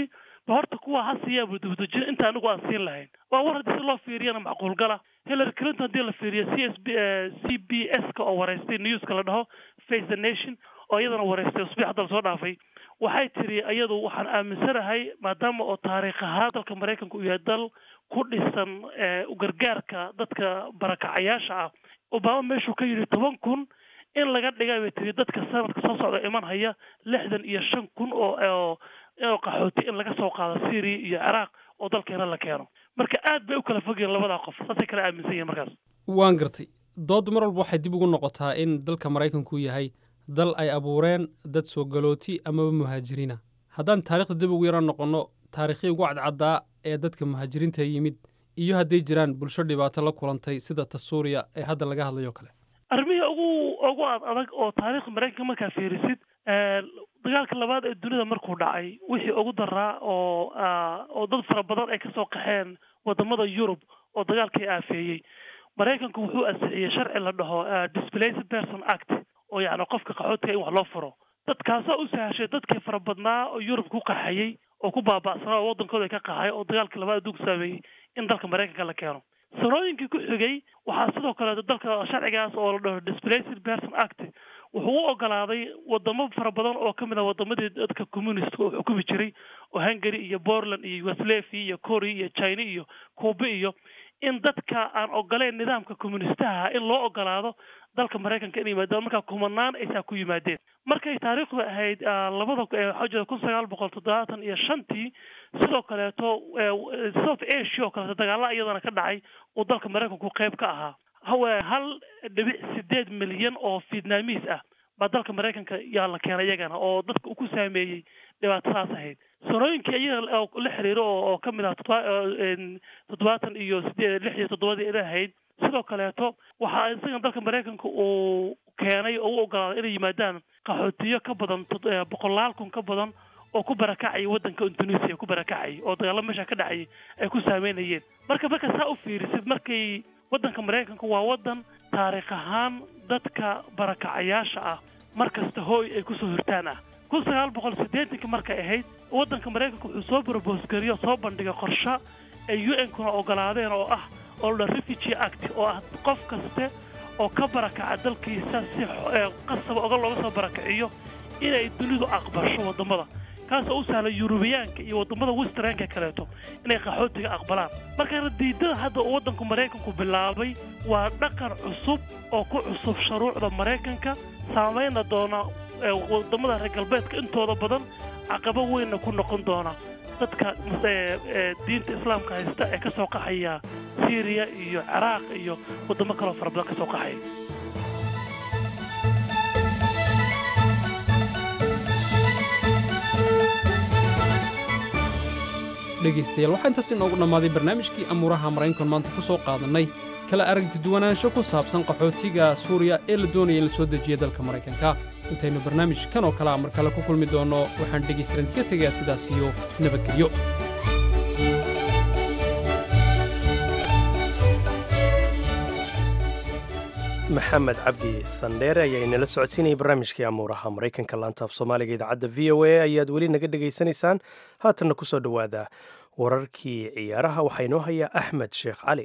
Speaker 21: horta kuwa ha siiyaa budbudujin inta anigu aan siin lahayn waa war haddii si loo fiiriyana macquul gala Hillary Clinton haddii la fiiriyo c s b c b s-ka oo wareystay newska la dhaho Face the Nation oo iyadana wareystay usbuuc hadda lasoo dhaafay waxay tiri iyadu waxaan aaminsanahay maadaama oo taariikh ahaan dalka Maraykanka uu yahay dal ku dhisan u gargaarka dadka barakacayaasha ah Obama meeshuu ka yiri toban kun in laga dhigay bay tiri dadka sanadka soo socda iman haya lixdan iyo shan kun oo oo qaxooti in laga soo qaado Syria iyo Iraq oo dalkeena la keeno marka aad bay u kala fogeen labada qof saasay kala aaminsan yihiin markaas
Speaker 20: waan gartay dood mar walba waxay dib ugu noqotaa in dalka Maraykanku yahay dal ay abuureen dad soo galooti ama muhaajiriina haddaan taariikhda dib ugu yaraan noqono taariikhii ugu cadcaddaa ee dadka muhaajiriinta yimid iyo hadday jiraan bulsho dhibaato la kulantay sida ta Suuriya ee hadda laga hadlayo kale
Speaker 21: armihi ugu ugu adag oo taariikhda Maraykanka markaa fiirisid dagaalka labaad ee dunida markuu dhacay wixii ugu daraa oo oo dad fara badan ay ka soo qaxeen wadamada Yurub oo dagaalkii aafeeyay Maraykanku wuxuu ansixiyay sharci la dhaho Displaced Person Act oo yaani qofka qaxootiga in wax loo furo dadkaas oo u sahashay dadkii fara badnaa oo Yurub ku qaxayay oo ku baaba'sanaa oo wadankooda ka qaxay oo dagaalkii labaad adduunka saameeyay in dalka Maraykanka la keeno sanooyinkii ku xigay waxaa sidoo kale dalka sharcigaas oo la dhaho Displaced Person Act wuxuu u ogolaaday wadamo fara badan oo ka mid ah wadamadii dadka communist oo xukumi jiray oo Hungary iyo Poland iyo Yugoslavia iyo Korea iyo China iyo Cuba iyo in dadka aan ogoleen nidaamka communistaha in loo ogolaado dalka Maraykanka inay yimaadaan marka kumanaan ay saa ku yimaadeen markay taariikhdu ahayd labada xajada kun sagaal boqol toddobaatan iyo shantii sidoo kale to South Asia oo kale dagaal iyadana ka dhacay oo dalka Maraykanku qayb ka ahaa hawa hal dhibic sideed milyan oo Vietnamese ah baa dalka Maraykanka yaa la keenay iyagana oo dadka ku saameeyay dhibaatadaas ahayd sanooyinkii iyaga la xiriiro oo ka mid ah toddobaatan iyo lix iyo toddobadii ilaa ahayd sidoo kaleeto waxaa isaga dalka Maraykanka uu keenay oo u ogolaaday inay yimaadaan qaxootiyo ka badan boqolaal kun ka badan oo ku barakacay wadanka Indonesia ku barakacay oo dagaal meesha ka dhacay ay ku saameynayeen marka marka saa u fiirisid markay wadanka Maraykanka waa wadan taariikh ahaan dadka barakacayaasha ah markasta hooy ay ku soo hirtaan ah kun sagaal boqol siddeetan markay ahayd wadanka Maraykanka wuxuu soo propose gariyo soo bandhigay qorshe ay U N kuna ogolaadeen oo ah oo la Refugee Act oo ah qof kasta oo ka barakaca dalkiisa si qasab uga looga soo barakaciyo inay dunidu aqbasho wadamada kaas oo sahla Yurubiyaanka iyo wadamada Westernka kaleeto inay qaxootiga aqbalaan marka diidada hadda wadanka Maraykanku bilaabay waa dhaqan cusub oo ku cusub shuruucda Maraykanka saameeyna doona wadamada reer galbeedka intooda badan caqabad weyn ku noqon doona dadka diinta islaamka haysta ee ka soo qaxaya Syria iyo Iraq iyo wadamo kale fara badan ka soo qaxay
Speaker 20: dhegeystayaal waxaa intaas inoogu dhammaaday barnaamijkii amuuraha Maraykanka maanta ku soo qaadanay kala aragti duwanaansho ku saabsan qaxootiga Suuriya ee la doonaya in la soo dejiyo dalka Maraykanka intaynu barnaamijkan oo kale mar kale ku kulmi doono waxaan dhegeystayaal ka tagayaa sidaas iyo nabadgelyo
Speaker 2: maxamed cabdi sandheere ayaa inala socodsiinayay barnaamijkii amuuraha Maraykanka laanta af Soomaaliga idaacadda V O A ayaad weli naga dhegaysanaysaan haatanna ku soo dhowaada wararkii ciyaaraha waxaa inoo hayaa Axmed Sheekh Cali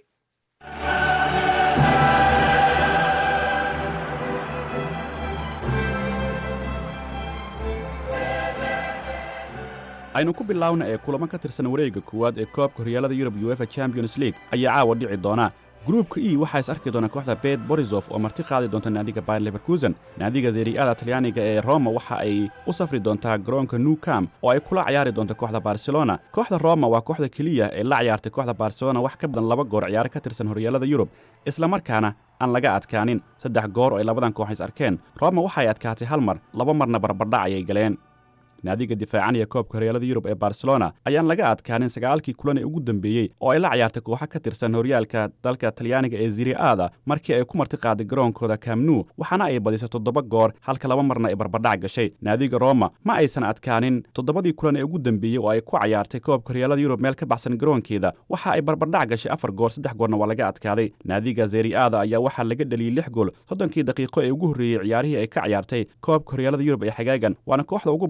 Speaker 7: aynu ku bilaawna ee kulamo ka tirsan wareegga koowaad ee koobka horyaalada Yurub UEFA Champions League ayaa caawa dhici doona gruubka E waxaa is arki doona kooxda Bet Borisov oo marti qaadi doonta naadiga Bayer Leverkusen naadiga Serie A Talyaaniga ee Roma waxa ay u safri doontaa garoonka Nou Camp oo ay kula ciyaari doonto kooxda Barcelona kooxda Roma waa kooxda kaliya ee la ciyaartay kooxda Barcelona wax ka badan laba goor ciyaar ka tirsan horyaalada Yurub isla markaana aan laga adkaanin saddex goor oo ay labadan koox is arkeen Roma waxa ay adkaatay hal mar laba marna barbardhac ayay galeen naadiga difaacanaya koobka horyaalada Yurub ee Barcelona ayaan laga adkaanin sagaalkii kulan ee ugu dambeeyay oo ay la ciyaartay kooxo ka tirsan horyaalka dalka Talyaaniga ee Serie A markii ay ku marti qaaday garoonkooda Camp Nou waxaana ay badisay toddoba goor halka laba marna ay barbardhac gashay naadiga Roma ma aysan adkaanin toddobadii kulan ee ugu dambeeyay oo ay ku ciyaartay koobka horyaalada Yurub meel ka baxsan garoonkeeda waxa ay barbardhac gashay afar goor saddex goorna waa laga adkaaday naadiga Serie A ayaa waxa laga dhaliyay lix gool soddonkii daqiiqo ee ugu horreeyay ciyaarihii ay ka ciyaartay koobka horyaalada Yurub ee xagaagan waana kooxda ugu badan ee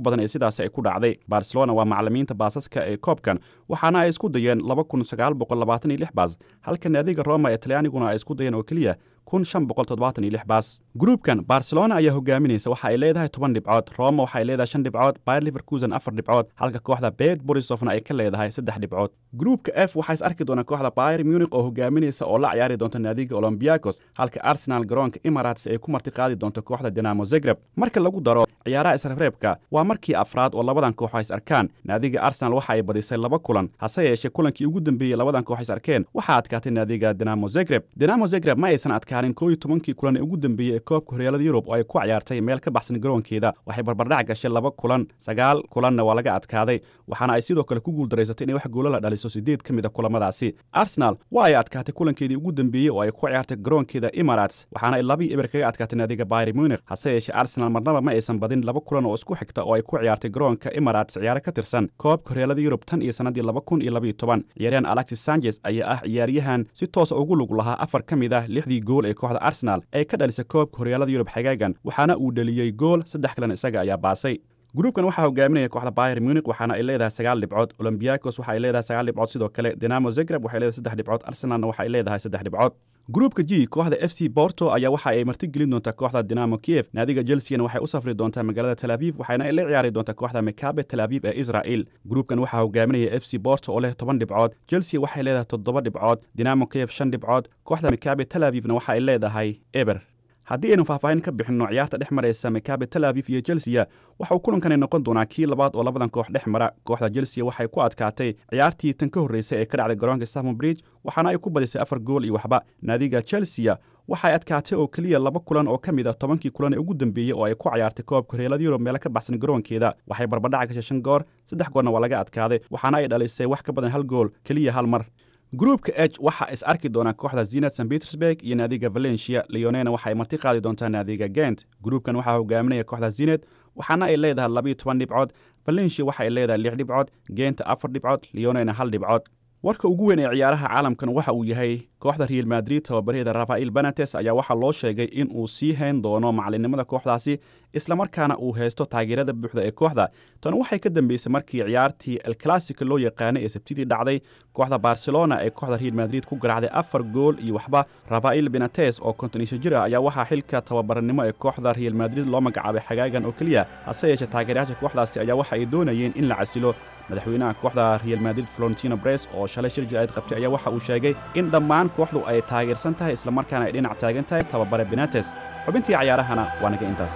Speaker 7: sidaas ay ku dhacday. Barcelona waa macallimiinta baasaska ee koobkan waxaana ay isku dayeen laba kun sagaal boqol labaatan iyo lix baas halka naadiga Roma ee Talyaaniguna ay isku dayeen oo kaliya kun shan boqol toddobaatan iyo lix baas. Gruupkan Barcelona ayaa hogaaminaysa waxa ay leedahay toban dhibcood, Roma waxa ay leedahay shan dhibcood, Bayer Leverkusen afar dhibcood, halka kooxda Bad Borisovna ay ka leedahay saddex dhibcood. Gruupka F waxa is arki doona kooxda Bayern Munich oo hogaaminaysa oo la ciyaari doonta naadiga Olympiacos, halka Arsenal garoonka Emirates ay ku martiqaadi doonto kooxda Dinamo Zagreb. Marka lagu daro ciyaaraha isreebreebka waa markii afraad oo labadan koox ay is arkaan. Naadiga Arsenal waxa ay badisay laba kulan, hase yeeshee kulankii ugu dambeeyay labadan koox is arkeen waxa adkaatay naadiga Dinamo Zagreb. Dinamo Zagreb ma aysan adkaanin koob iyo tobankii kulan ee ugu dambeeyay ee koobka horyaalada Yurub oo ay ku ciyaartay meel ka baxsan garoonkeeda. Waxay barbardhac gashay laba kulan, sagaal kulanna waa laga adkaaday, waxaana ay sidoo kale ku guuldareysatay inay wax goolo la dhaliso sideed ka mid ah kulamadaasi. Arsenal waa ay adkaatay kulankeedii ugu dambeeyay oo ay ku ciyaartay garoonkeeda Emirates, waxaana ay laba eber kaga adkaatay naadiga Bayern Munich. Hase yeeshee Arsenal marnaba ma aysan badin laba kulan oo isku xigta oo ay ku ciyaartay garoonka Emirates ciyaaro ka tirsan koobka horyaalada Yurub tan iyo sanadii laba kun iyo laba iyo toban. Ciyaaryahan Alexis Sanchez ayaa ah ciyaaryahan si toos ah ugu lug lahaa afar ka mid ah lixdii gool ee kooxda Arsenal ay ka dhalisay koobka horyaalada Yurub xagaagan, waxaana uu dhaliyay gool, saddex kalena isaga ayaa baasay. Gruupkan waxaa hogaaminaya kooxda Bayern Munich waxaana ay leedahay sagaal dhibcood, Olympiacos waxa ay leedahay sagaal dhibcood sidoo kale, Dinamo Zagreb waxay leedahay saddex dhibcood, Arsenalna waxa ay leedahay saddex dhibcood. Gruupka G kooxda F C Porto ayaa waxa ay marti gelin doontaa kooxda Dinamo Kiev, naadiga Chelsea waxay u safri doontaa magaalada Tel Aviv waxaana ay la ciyaari doontaa kooxda Maccabi Tel Aviv ee Israel. Gruupkan waxaa hogaaminaya F C Porto oo leh toban dhibcood, Chelsea waxay leedahay toddoba dhibcood, Dinamo Kiev shan dhibcood, kooxda Maccabi Tel Avivna waxa ay leedahay eber. haddii aynu faahfaahin ka bixinno ciyaarta dhex maraysa Maccabi Tel Aviv iyo Chelsea waxa uu kulankani noqon doonaa kii labaad oo labadan koox dhex mara. Kooxda Chelsea waxay ku adkaatay ciyaartii tan ka horreysay ee ka dhacday garoonka Stamford Bridge waxaana ay ku badisay afar gool iyo waxba. Naadiga Chelsea waxay adkaatay oo kaliya laba kulan oo ka mid ah tobankii kulan ee ugu dambeeyay oo ay ku ciyaartay koobka horyaalada Yurub meel ka baxsan garoonkeeda. Waxay barbardhac gashay shan gool, saddex goolna waa laga adkaaday, waxaana ay dhalisay wax ka badan hal gool kaliya hal mar. Gruupka H waxa is arki doona kooxda Zenit Saint Petersburg iyo naadiga Valencia. Lyonnais waxay marti qaadi doontaa naadiga Gent. Gruupkan waxaa hogaaminaya kooxda Zenit waxaana ay leedahay laba iyo toban dhibcood, Valencia waxa ay leedahay lix dhibcood, Gent afar dhibcood, Lyonnais hal dhibcood. warka ugu weyn ee ciyaaraha caalamkan waxa uu yahay kooxda Real Madrid tababarida Rafael Benitez ayaa waxa loo sheegay in uu sii hayn doono macalinimada kooxdaasi isla markaana uu haysto taageerada buuxda ee kooxda. Tan waxay ka dambeysay markii ciyaartii El Clasico loo yaqaanay ee Sabtidii dhacday kooxda Barcelona ee kooxda Real Madrid ku garaacday afar gool iyo waxba. Rafael Benitez oo konton iyo shan jir ah ayaa waxa xilka tababarnimo ee kooxda Real Madrid loo magacaabay xagaagan oo kaliya, hase yeeshee taageerayaasha kooxdaasi ayaa waxa ay doonayeen in la casilo. madaxweynaha kooxda Real Madrid Florentino Perez oo shalay shir jiraa'id qabtay ayaa waxa uu sheegay in dhammaan kooxdu ay taageersan tahay isla markaana ay dhinac taagan tahay tababare Benitez. xubintii ciyaarahana waa naga intaas.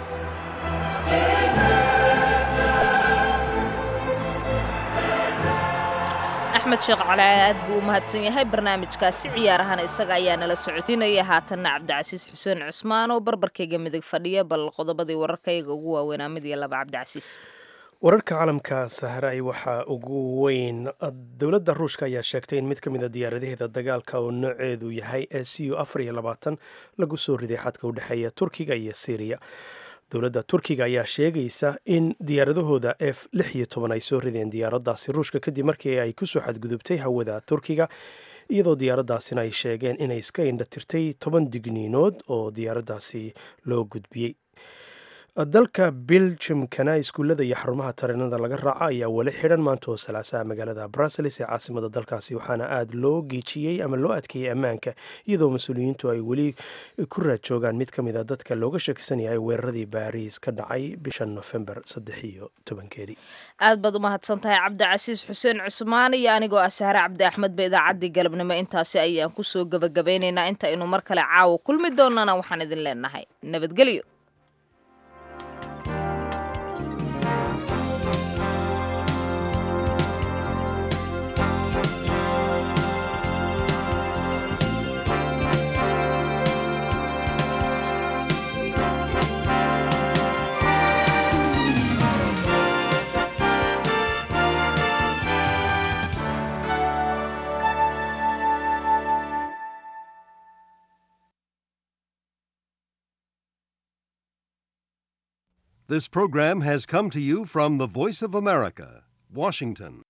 Speaker 1: axmed sheekh cali aad buu u mahadsan yahay barnaamijkaasi ciyaarahana isaga ayaa nala socotinaya. haatanna cabdicasiis xuseen cusmaan oo barbarkayga midig fadhiya, bal qodobadii wararkayga ugu waaweynaa mid iyo laba. cabdicasiis,
Speaker 2: wararka caalamka sahray waxaa ugu weyn dowladda ruushka ayaa sheegtay in mid ka mid a diyaaradaheeda dagaalka oo nooceedu yahay s u afar iyo labaatan lagu soo riday xadka u dhexeeya turkiga iyo syriya. dowladda turkiga ayaa sheegaysa in diyaaradahooda f lix iyo toban ay soo rideen diyaaraddaasi ruushka kadib markii ay kusoo xadgudubtay hawada turkiga, iyadoo diyaaraddaasina ay sheegeen inay iska indhatirtay toban digniinood oo diyaaraddaasi loo gudbiyey. dalka Belgiumkana iskuullada iyo xarumaha tareenada laga raaca ayaa weli xidhan maanta oo salaasaha magaalada Brussels ee caasimada dalkaasi, waxaana aada loo geejiyey ama loo adkeeyey ammaanka, iyadoo mas-uuliyiintu ay weli ku raad joogaan mid ka mid a dadka looga shakisan yahay weeraradii Baariis ka dhacay bisha Nofembar saddex iyo tobankeedii.
Speaker 1: aad baad u mahadsan tahay cabdicasiis xuseen cusmaan iyo anigoo ah Sahre Cabdi Axmed ba idaacaddii galabnimo intaasi ayaan kusoo gabagabeynaynaa. inta aynu mar kale caawa kulmi doonana waxaan idin leenahay nabadgelyo.
Speaker 6: This program has come to you from the Voice of America, Washington.